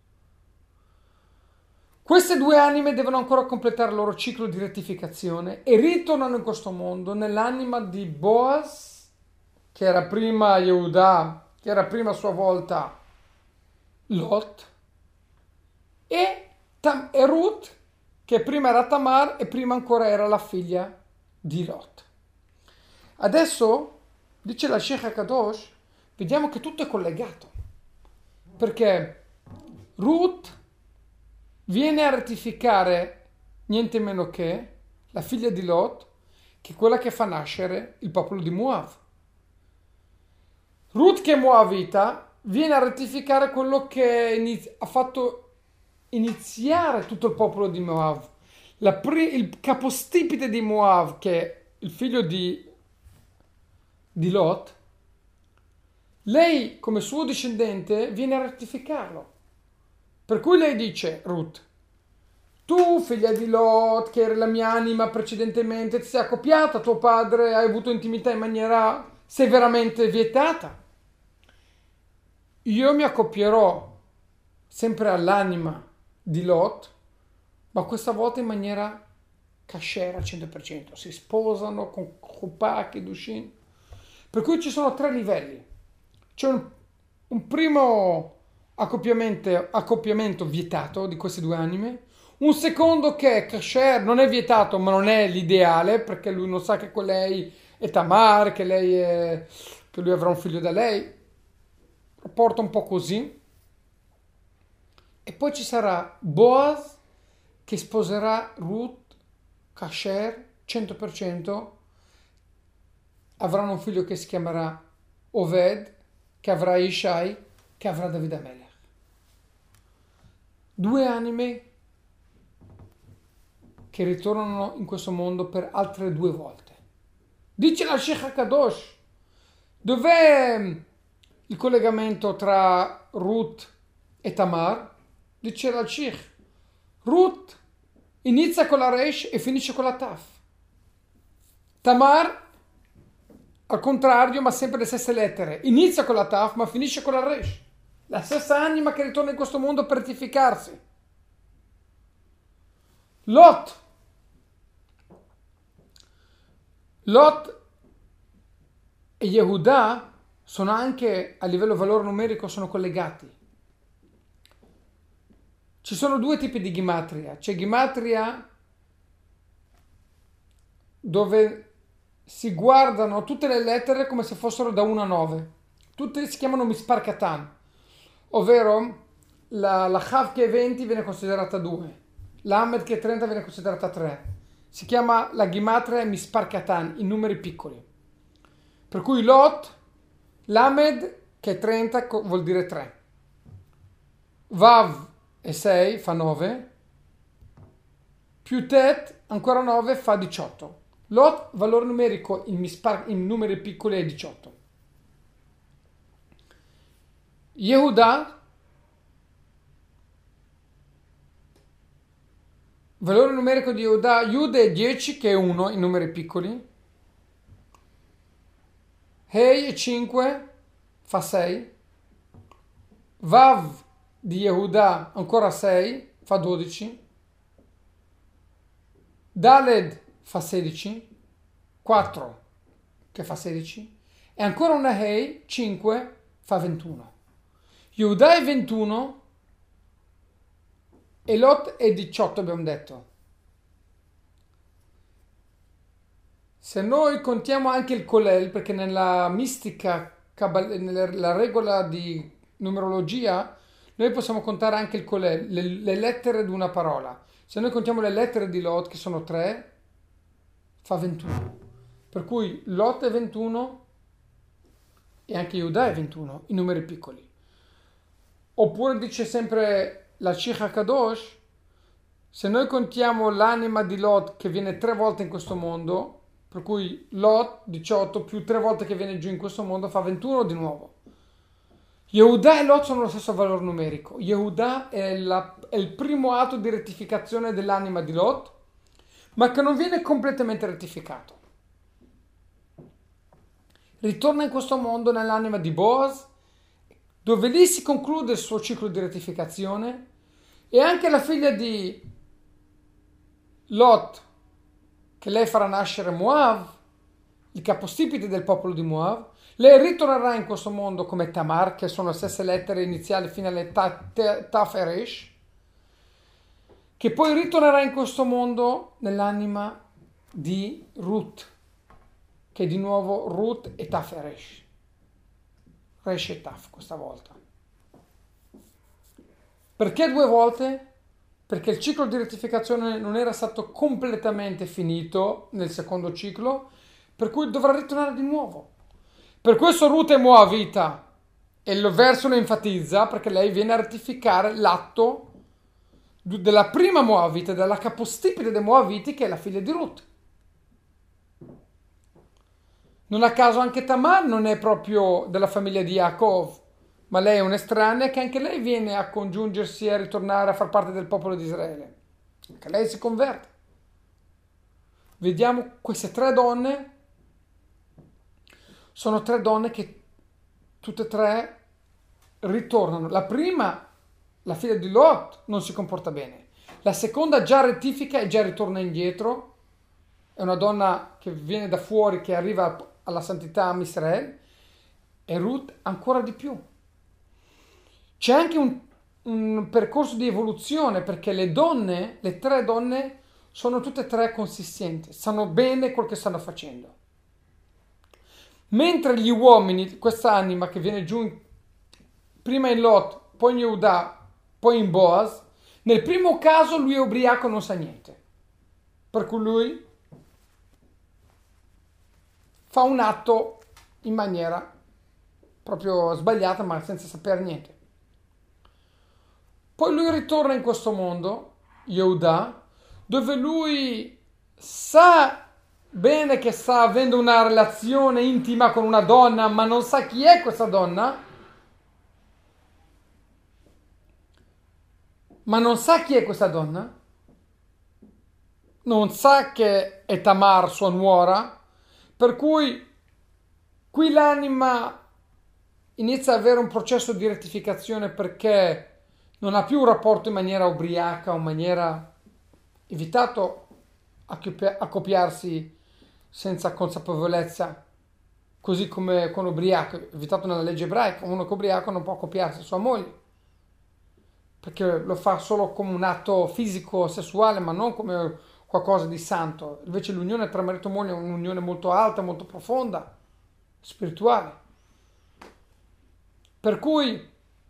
Queste due anime devono ancora completare il loro ciclo di rettificazione e ritornano in questo mondo nell'anima di Boaz, che era prima Yehuda, che era prima a sua volta Lot, e, Tam- e Ruth, che prima era Tamar e prima ancora era la figlia di Lot. Adesso, dice la Sheikh HaKadosh, vediamo che tutto è collegato, perché Ruth viene a rettificare niente meno che la figlia di Lot, che è quella che fa nascere il popolo di Moav. Ruth, che è moavita, viene a rettificare quello che iniz- ha fatto iniziare tutto il popolo di Moav. La pri- il capostipite di Moav, che è il figlio di, di Lot, lei come suo discendente viene a rettificarlo. Per cui lei dice, Ruth, tu figlia di Lot, che eri la mia anima precedentemente, ti sei accoppiata a tuo padre, hai avuto intimità in maniera severamente vietata. Io mi accoppierò sempre all'anima di Lot, ma questa volta in maniera kasher al cento per cento. Si sposano con Chupà, Kiddushin. Per cui ci sono tre livelli. C'è un, un primo accoppiamento, accoppiamento vietato di queste due anime, un secondo che è kasher, non è vietato ma non è l'ideale, perché lui non sa che con lei è Tamar, che, lei è, che lui avrà un figlio da lei. Porta un po' così, e poi ci sarà Boaz che sposerà Ruth kasher cento per cento avranno un figlio che si chiamerà Oved, che avrà Ishai, che avrà David Amelech. Due anime che ritornano in questo mondo per altre due volte. Dice la Sheikh HaKadosh, dov'è il collegamento tra Ruth e Tamar? Dice la Sheikh, Ruth inizia con la Resh e finisce con la Taf. Tamar, al contrario, ma sempre le stesse lettere. Inizia con la Taf, ma finisce con la Resh. La stessa anima che ritorna in questo mondo per rettificarsi. Lot. Lot e Yehuda sono anche, a livello valore numerico, sono collegati. Ci sono due tipi di gimatria. C'è gimatria dove si guardano tutte le lettere come se fossero da uno a nove. Tutte si chiamano Mispar Katan, ovvero la, la Chav che è venti viene considerata due, l'Amed che è trenta viene considerata tre. Si chiama la gimatria Mispar Katan, in numeri piccoli. Per cui Lot, l'Amed che è trenta vuol dire tre. Vav e sei fa nove, più Tet ancora nove fa diciotto. Lot, valore numerico in, mispar, in numeri piccoli è diciotto. Yehuda, valore numerico di Yehuda, Yud è dieci che è uno in numeri piccoli. Hei è cinque fa sei. Vav di Yehuda ancora sei fa dodici. Daled fa sedici, quattro che fa sedici, e ancora una Hei, cinque, fa ventuno. Yehuda è ventuno e Lot è diciotto, abbiamo detto. Se noi contiamo anche il Kolel, perché nella mistica, nella regola di numerologia, noi possiamo contare anche il Kolel, le, le lettere di una parola. Se noi contiamo le lettere di Lot, che sono tre, fa ventuno. Per cui Lot è ventuno e anche Yehuda è ventuno, in numeri piccoli. Oppure dice sempre la Sheikh HaKadosh, se noi contiamo l'anima di Lot che viene tre volte in questo mondo, per cui Lot diciotto più tre volte che viene giù in questo mondo fa ventuno di nuovo. Yehuda e Lot sono lo stesso valore numerico. Yehuda è, la, è il primo atto di rettificazione dell'anima di Lot, ma che non viene completamente rettificato. Ritorna in questo mondo nell'anima di Boaz, dove lì si conclude il suo ciclo di rettificazione, e anche la figlia di Lot, che lei farà nascere Moav, il capostipite del popolo di Moav, lei ritornerà in questo mondo come Tamar, che sono le stesse lettere iniziali fino alle Taf e Resh, che poi ritornerà in questo mondo nell'anima di Ruth, che è di nuovo Ruth e Taf e Resh. Resh e Taf questa volta. Perché due volte? Perché il ciclo di rettificazione non era stato completamente finito nel secondo ciclo, per cui dovrà ritornare di nuovo. Per questo Ruth è Moavita, e il verso lo enfatizza perché lei viene a rettificare l'atto della prima Moavita, della capostipite dei Moaviti, che è la figlia di Ruth. Non a caso anche Tamar non è proprio della famiglia di Yaakov, ma lei è un'estranea che anche lei viene a congiungersi e a ritornare a far parte del popolo di Israele. Anche lei si converte. Vediamo queste tre donne, sono tre donne che tutte e tre ritornano. La prima, la figlia di Lot, non si comporta bene. La seconda già rettifica e già ritorna indietro. È una donna che viene da fuori, che arriva alla santità a Israele. E Ruth ancora di più. C'è anche un, un percorso di evoluzione, perché le donne, le tre donne, sono tutte e tre consistenti, sanno bene quel che stanno facendo. Mentre gli uomini, questa anima che viene giù in, prima in Lot, poi in Yehuda, poi in Boaz, nel primo caso lui è ubriaco, non sa niente. Per cui lui fa un atto in maniera proprio sbagliata, ma senza sapere niente. Poi lui ritorna in questo mondo, Yehuda, dove lui sa bene che sta avendo una relazione intima con una donna, ma non sa chi è questa donna, ma non sa chi è questa donna, non sa che è Tamar, sua nuora, per cui qui l'anima inizia ad avere un processo di rettificazione perché non ha più un rapporto in maniera ubriaca o in maniera evitato accoppiarsi senza consapevolezza, così come con ubriaco, evitato nella legge ebraica, uno che ubriaco non può accoppiarsi a sua moglie, perché lo fa solo come un atto fisico, sessuale, ma non come qualcosa di santo. Invece l'unione tra marito e moglie è un'unione molto alta, molto profonda, spirituale. Per cui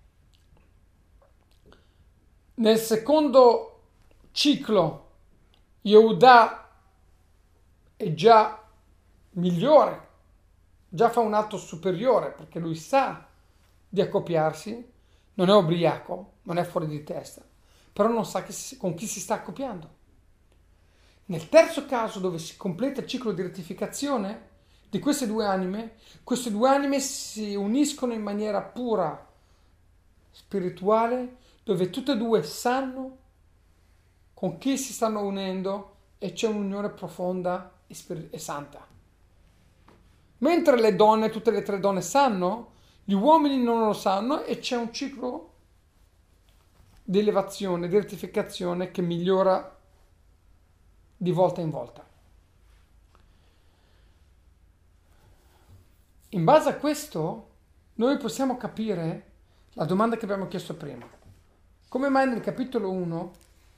nel secondo ciclo Yehuda è già migliore, già fa un atto superiore perché lui sa di accoppiarsi, non è ubriaco, non è fuori di testa, però non sa che si, con chi si sta accoppiando. Nel terzo caso, dove si completa il ciclo di rettificazione di queste due anime, queste due anime si uniscono in maniera pura, spirituale, dove tutte e due sanno con chi si stanno unendo e c'è un'unione profonda e, spir- e santa. Mentre le donne, tutte le tre donne sanno, gli uomini non lo sanno e c'è un ciclo di elevazione, di rettificazione che migliora di volta in volta. In base a questo noi possiamo capire la domanda che abbiamo chiesto prima. Come mai nel capitolo uno,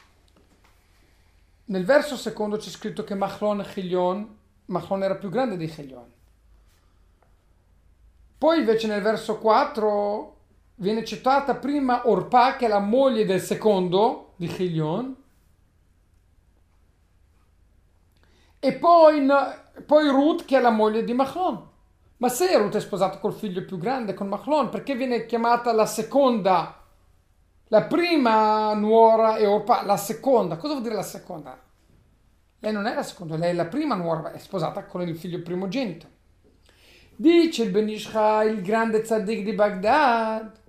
nel verso secondo c'è scritto che Machlon e Chilion, Machlon era più grande di Chilion. Poi invece nel verso quattro viene citata prima Orpa, che è la moglie del secondo di Chilion, e poi, poi Ruth, che è la moglie di Machlon. Ma se Ruth è sposata col figlio più grande, con Machlon, perché viene chiamata la seconda? La prima nuora è Orpa, la seconda. Cosa vuol dire la seconda? Lei non è la seconda, lei è la prima nuora, è sposata con il figlio primogenito. Dice il Ben Ish Chai, il grande tzaddik di Baghdad,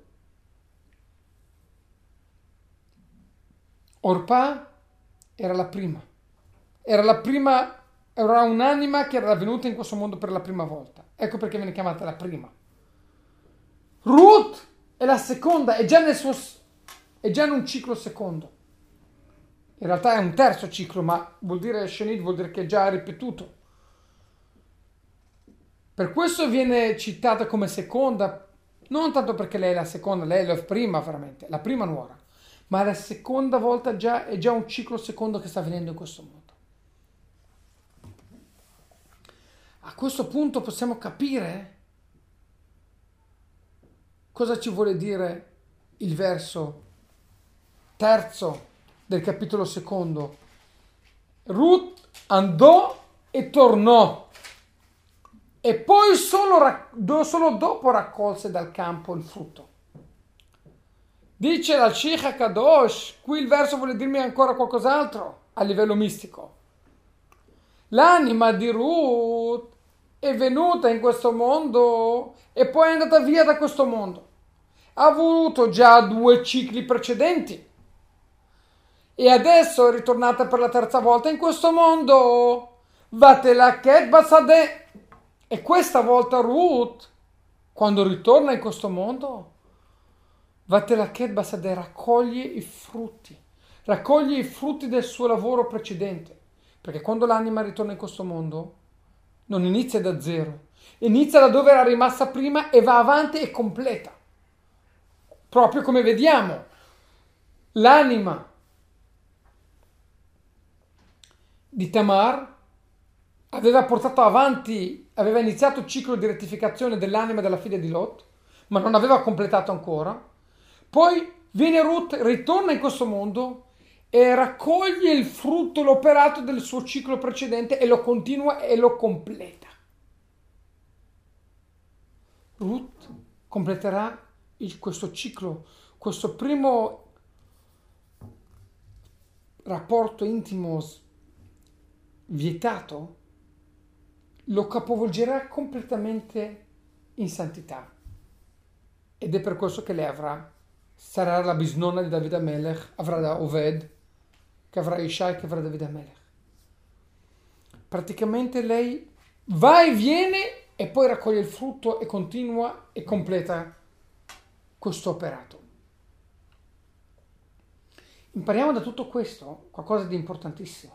Orpa era la prima. Era la prima, era un'anima che era venuta in questo mondo per la prima volta. Ecco perché viene chiamata la prima. Ruth è la seconda, è già nel suo, è già in un ciclo secondo. In realtà è un terzo ciclo, ma vuol dire Shenit, vuol dire che è già ripetuto. Per questo viene citata come seconda, non tanto perché lei è la seconda, lei è la prima veramente, la prima nuora, ma la seconda volta già è già un ciclo secondo che sta avvenendo in questo mondo. A questo punto possiamo capire cosa ci vuole dire il verso terzo del capitolo secondo. Ruth andò e tornò e poi solo, solo dopo raccolse dal campo il frutto. Dice la Sheikh HaKadosh, qui il verso vuole dirmi ancora qualcos'altro a livello mistico. L'anima di Ruth è venuta in questo mondo e poi è andata via da questo mondo. Ha avuto già due cicli precedenti e adesso è ritornata per la terza volta in questo mondo. Vatelaket Basadeh. E questa volta Ruth, quando ritorna in questo mondo, Vatelaket Basadeh, raccoglie i frutti, raccoglie i frutti del suo lavoro precedente. Perché quando l'anima ritorna in questo mondo, non inizia da zero, inizia da dove era rimasta prima e va avanti e completa. Proprio come vediamo, l'anima di Tamar aveva portato avanti, aveva iniziato il ciclo di rettificazione dell'anima della figlia di Lot, ma non aveva completato ancora. Poi viene Ruth, ritorna in questo mondo e raccoglie il frutto, l'operato del suo ciclo precedente e lo continua e lo completa. Ruth completerà il- questo ciclo, questo primo rapporto intimo s- vietato, lo capovolgerà completamente in santità. Ed è per questo che lei avrà, sarà la bisnonna di Davide Amelech, avrà da Oved, che avrà Ishai, che avrà Davide Amelech. Praticamente lei va e viene e poi raccoglie il frutto e continua e completa questo operato. Impariamo da tutto questo qualcosa di importantissimo.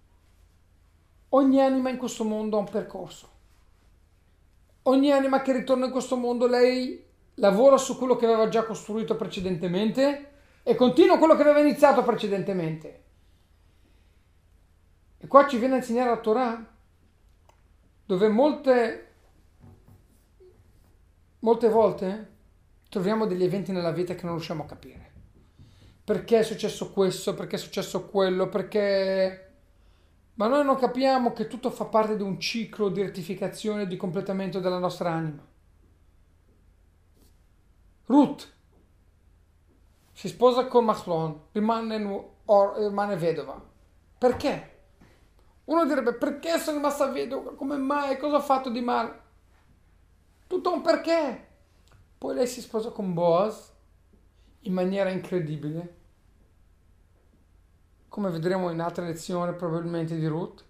Ogni anima in questo mondo ha un percorso. Ogni anima che ritorna in questo mondo, lei lavora su quello che aveva già costruito precedentemente e continua quello che aveva iniziato precedentemente. E qua ci viene a insegnare la Torah, dove molte, molte volte troviamo degli eventi nella vita che non riusciamo a capire. Perché è successo questo? Perché è successo quello? Perché... Ma noi non capiamo che tutto fa parte di un ciclo di rettificazione e di completamento della nostra anima. Ruth si sposa con Machlon, rimane, nu- or- rimane vedova. Perché? Uno direbbe, perché sono rimasta vedova? Come mai? Cosa ho fatto di male? Tutto un perché. Poi lei si sposa con Boaz in maniera incredibile, come vedremo in altre lezioni probabilmente di Ruth.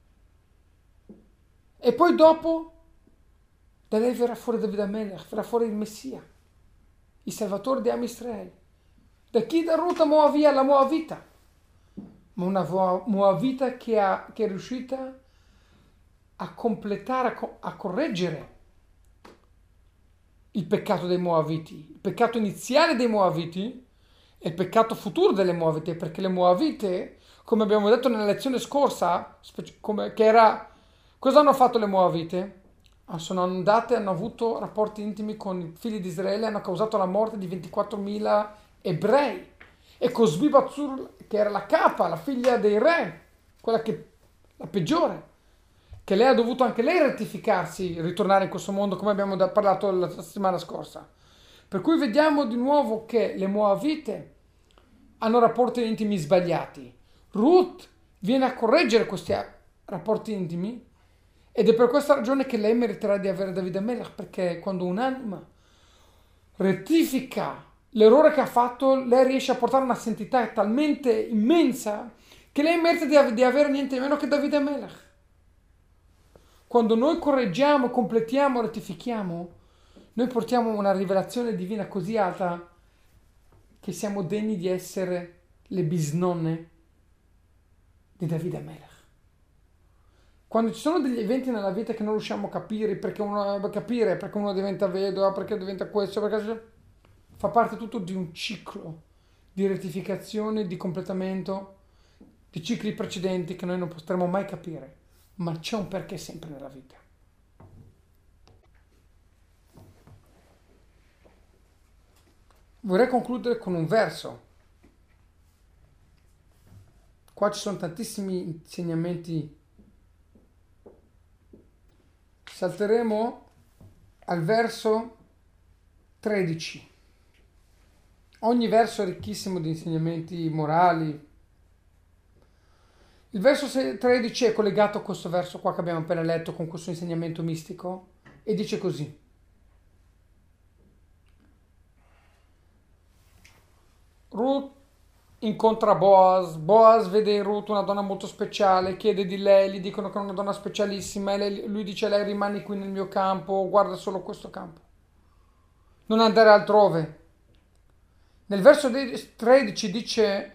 E poi dopo da lei verrà fuori Davide Amelech, verrà fuori il Messia, il Salvatore di Am Israele. Da chi? Da Ruth a Moavia, la Moavita. Ma una Moavita che, ha, che è riuscita a completare, a, co- a correggere il peccato dei Moaviti. Il peccato iniziale dei Moaviti e il peccato futuro delle Moavite, perché le Moavite, come abbiamo detto nella lezione scorsa, come, che era... Cosa hanno fatto le Moavite? Sono andate, hanno avuto rapporti intimi con i figli di Israele, hanno causato la morte di ventiquattromila ebrei. E Cosbi Bazzur, che era la capa, la figlia dei re, quella che la peggiore, che lei ha dovuto anche lei rettificarsi, ritornare in questo mondo, come abbiamo parlato la settimana scorsa. Per cui vediamo di nuovo che le Moavite hanno rapporti intimi sbagliati. Ruth viene a correggere questi rapporti intimi ed è per questa ragione che lei meriterà di avere Davide Amelech, perché quando un'anima rettifica l'errore che ha fatto, lei riesce a portare una santità talmente immensa che lei merita di, av- di avere niente meno che Davide Amelech. Quando noi correggiamo, completiamo, rettifichiamo, noi portiamo una rivelazione divina così alta che siamo degni di essere le bisnonne di Davide Amelech. Quando ci sono degli eventi nella vita che non riusciamo a capire perché uno, capire perché uno diventa vedova, perché diventa questo, perché fa parte tutto di un ciclo di rettificazione, di completamento, di cicli precedenti che noi non potremo mai capire, ma c'è un perché sempre nella vita. Vorrei concludere con un verso. Qua ci sono tantissimi insegnamenti. Salteremo al verso tredici. Ogni verso è ricchissimo di insegnamenti morali. Il verso tredici è collegato a questo verso qua che abbiamo appena letto, con questo insegnamento mistico, e dice così: Ruth incontra Boaz, Boaz vede in Ruth una donna molto speciale, chiede di lei, gli dicono che è una donna specialissima e lei, lui dice a lei: rimani qui nel mio campo, guarda solo questo campo, non andare altrove. Nel verso tredici dice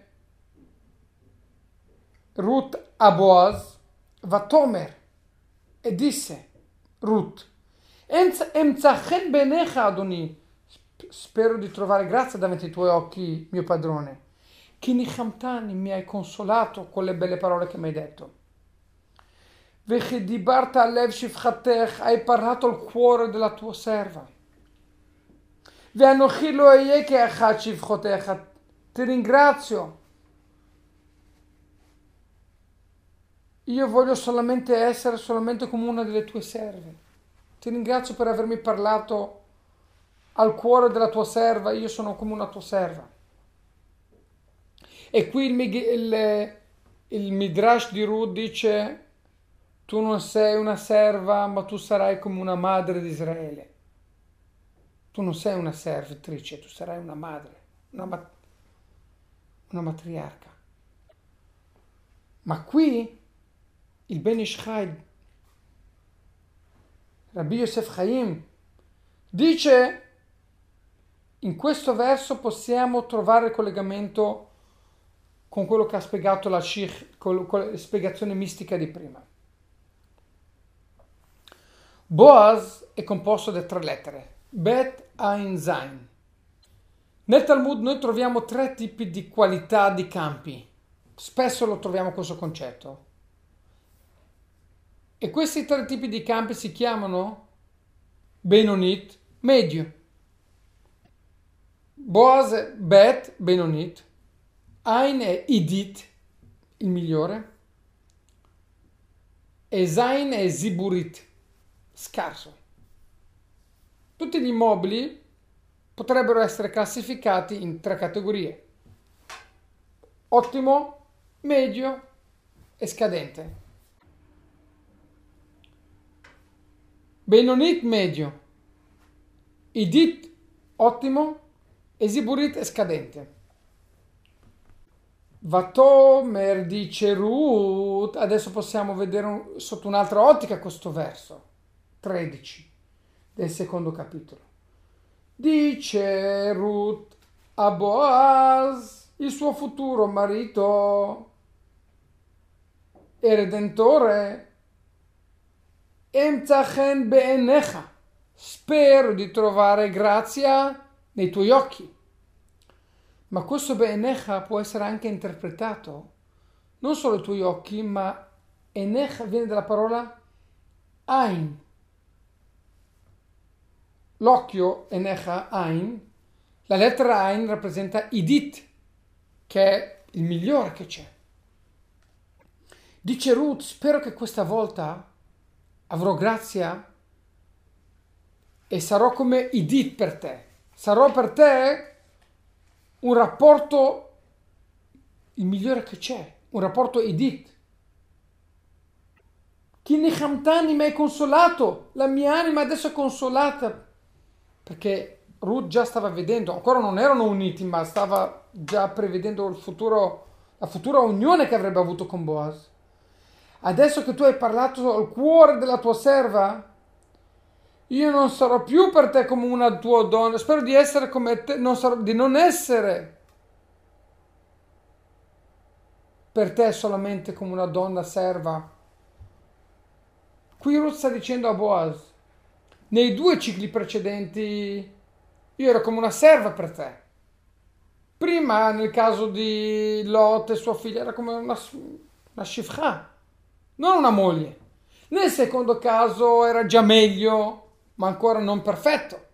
Ruth a Boaz, Vatomer, e disse Ruth: Emzachen benecha Adoni, spero di trovare grazia davanti ai tuoi occhi, mio padrone. Chi nichamtani, mi hai consolato con le belle parole che mi hai detto. Vechi dibarta alev shifchatech, hai parlato al cuore della tua serva. Veanochi lo eie che achat shifchotecha, ti ringrazio. Io voglio solamente essere solamente come una delle tue serve. Ti ringrazio per avermi parlato al cuore della tua serva, io sono come una tua serva. E qui il, il, il Midrash di Ruth dice, tu non sei una serva, ma tu sarai come una madre di Israele. Tu non sei una servitrice, tu sarai una madre, una, mat- una matriarca. Ma qui il Ben Ish Chai, Rabbi Yosef Chaim, dice, in questo verso possiamo trovare il collegamento con quello che ha spiegato la Sheikh, con la spiegazione mistica di prima. Boaz è composto da tre lettere, Bet, Ain, Zain. Nel Talmud noi troviamo tre tipi di qualità di campi. Spesso lo troviamo questo concetto. E questi tre tipi di campi si chiamano Benonit, medio. Boaz è Bet, Benonit. Ain è Idit, il migliore. E Zain è Ziburit, scarso. Tutti gli immobili potrebbero essere classificati in tre categorie: ottimo, medio e scadente. Benonit medio, Idit ottimo e Ziburit è scadente. Vatomer dice Ruth, adesso possiamo vedere un, sotto un'altra ottica questo verso tredici del secondo capitolo. Dice Ruth a Boaz, il suo futuro marito e redentore, Emzachen be'enecha, spero di trovare grazia nei tuoi occhi. Ma questo be'enecha può essere anche interpretato non solo ai tuoi occhi, ma enecha viene dalla parola ain. L'occhio, enecha, ain, la lettera ain rappresenta idit, che è il migliore che c'è. Dice Ruth, spero che questa volta avrò grazia e sarò come idit per te. Sarò per te un rapporto, il migliore che c'è, un rapporto idit. Chi nichamtani mi hai consolato, la mia anima adesso è consolata. Perché Ruth già stava vedendo, ancora non erano uniti, ma stava già prevedendo il futuro, la futura unione che avrebbe avuto con Boaz. Adesso che tu hai parlato al cuore della tua serva, io non sarò più per te come una tua donna, spero di essere come te, non sarò, di non essere per te solamente come una donna serva. Qui Ruth sta dicendo a Boaz, nei due cicli precedenti io ero come una serva per te. Prima, nel caso di Lot e sua figlia, era come una, una shifcha, non una moglie. Nel secondo caso era già meglio, ma ancora non perfetto.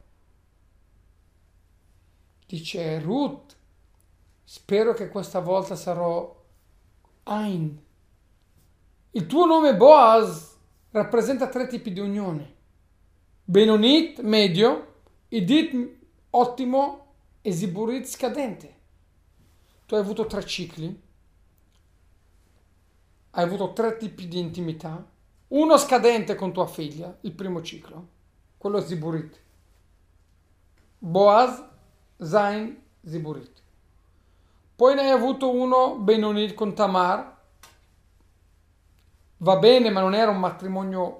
Dice Ruth, spero che questa volta sarò Ain. Il tuo nome Boaz rappresenta tre tipi di unione. Benonit, medio, Idit, ottimo e Ziburit, scadente. Tu hai avuto tre cicli, hai avuto tre tipi di intimità, uno scadente con tua figlia, il primo ciclo, quello è Ziburit. Boaz, Zain, Ziburit. Poi ne hai avuto uno Benonit con Tamar, va bene, ma non era un matrimonio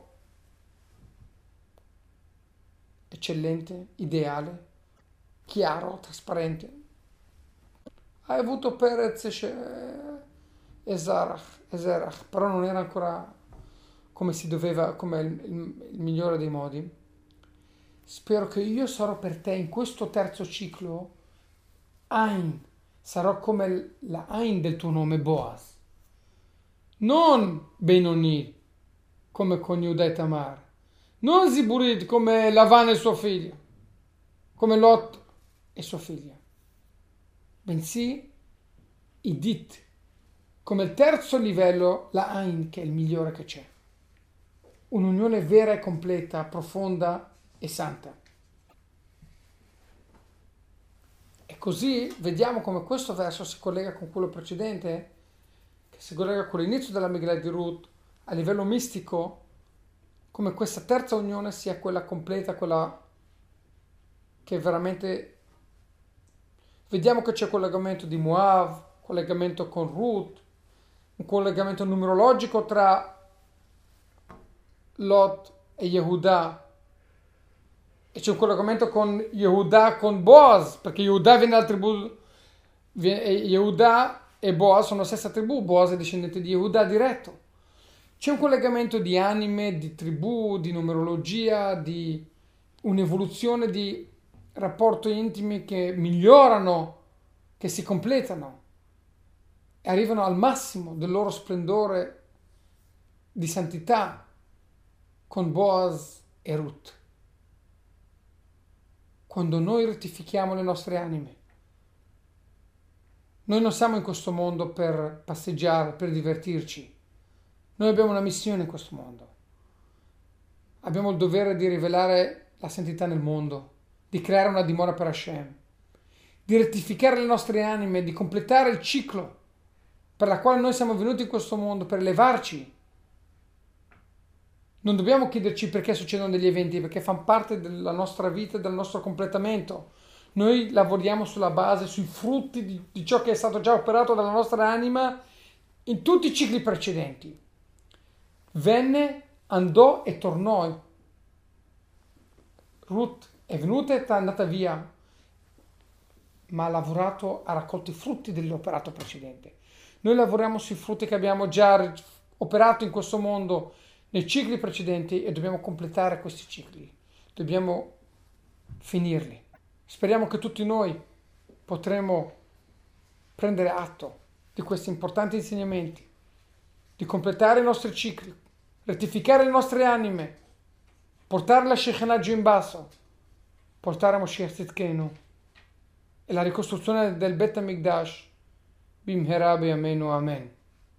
eccellente, ideale, chiaro, trasparente. Hai avuto Perez e Zerach, però non era ancora come si doveva, come il, il, il migliore dei modi. Spero che io sarò per te in questo terzo ciclo Ain, sarò come la Ain del tuo nome Boaz, non Benoni come con Yehuda e Tamar, non Ziburit come Lavan e suo figlio, come Lot e sua figlia, bensì Idit, come il terzo livello, la Ain, che è il migliore che c'è. Un'unione vera e completa, profonda e santa. così vediamo come questo verso si collega con quello precedente, che si collega con l'inizio della Megillah di Ruth a livello mistico, come questa terza unione sia quella completa, quella che veramente vediamo che c'è collegamento di Moav, collegamento con Ruth, un collegamento numerologico tra Lot e Yehuda, e c'è un collegamento con Yehuda con Boaz, perché Yehuda viene dalla tribù, Yehuda e Boaz sono la stessa tribù, Boaz è discendente di Yehuda diretto. C'è un collegamento di anime, di tribù, di numerologia, di un'evoluzione di rapporti intimi che migliorano, che si completano e arrivano al massimo del loro splendore di santità con Boaz e Ruth. Quando noi rettifichiamo le nostre anime, noi non siamo in questo mondo per passeggiare, per divertirci. Noi abbiamo una missione in questo mondo. Abbiamo il dovere di rivelare la santità nel mondo, di creare una dimora per Hashem, di rettificare le nostre anime, di completare il ciclo per la quale noi siamo venuti in questo mondo, per elevarci. Non dobbiamo chiederci perché succedono degli eventi, perché fanno parte della nostra vita e del nostro completamento. Noi lavoriamo sulla base, sui frutti di, di ciò che è stato già operato dalla nostra anima in tutti i cicli precedenti. Venne, andò e tornò. Ruth è venuta e è andata via, ma ha lavorato, ha raccolto i frutti dell'operato precedente. Noi lavoriamo sui frutti che abbiamo già operato in questo mondo nei cicli precedenti e dobbiamo completare questi cicli, dobbiamo finirli. Speriamo che tutti noi potremo prendere atto di questi importanti insegnamenti, di completare i nostri cicli, rettificare le nostre anime, portare la Shekinah giù in basso, portare Moshiach Tzidkenu e la ricostruzione del Bet HaMikdash bimhera b'yameinu amen.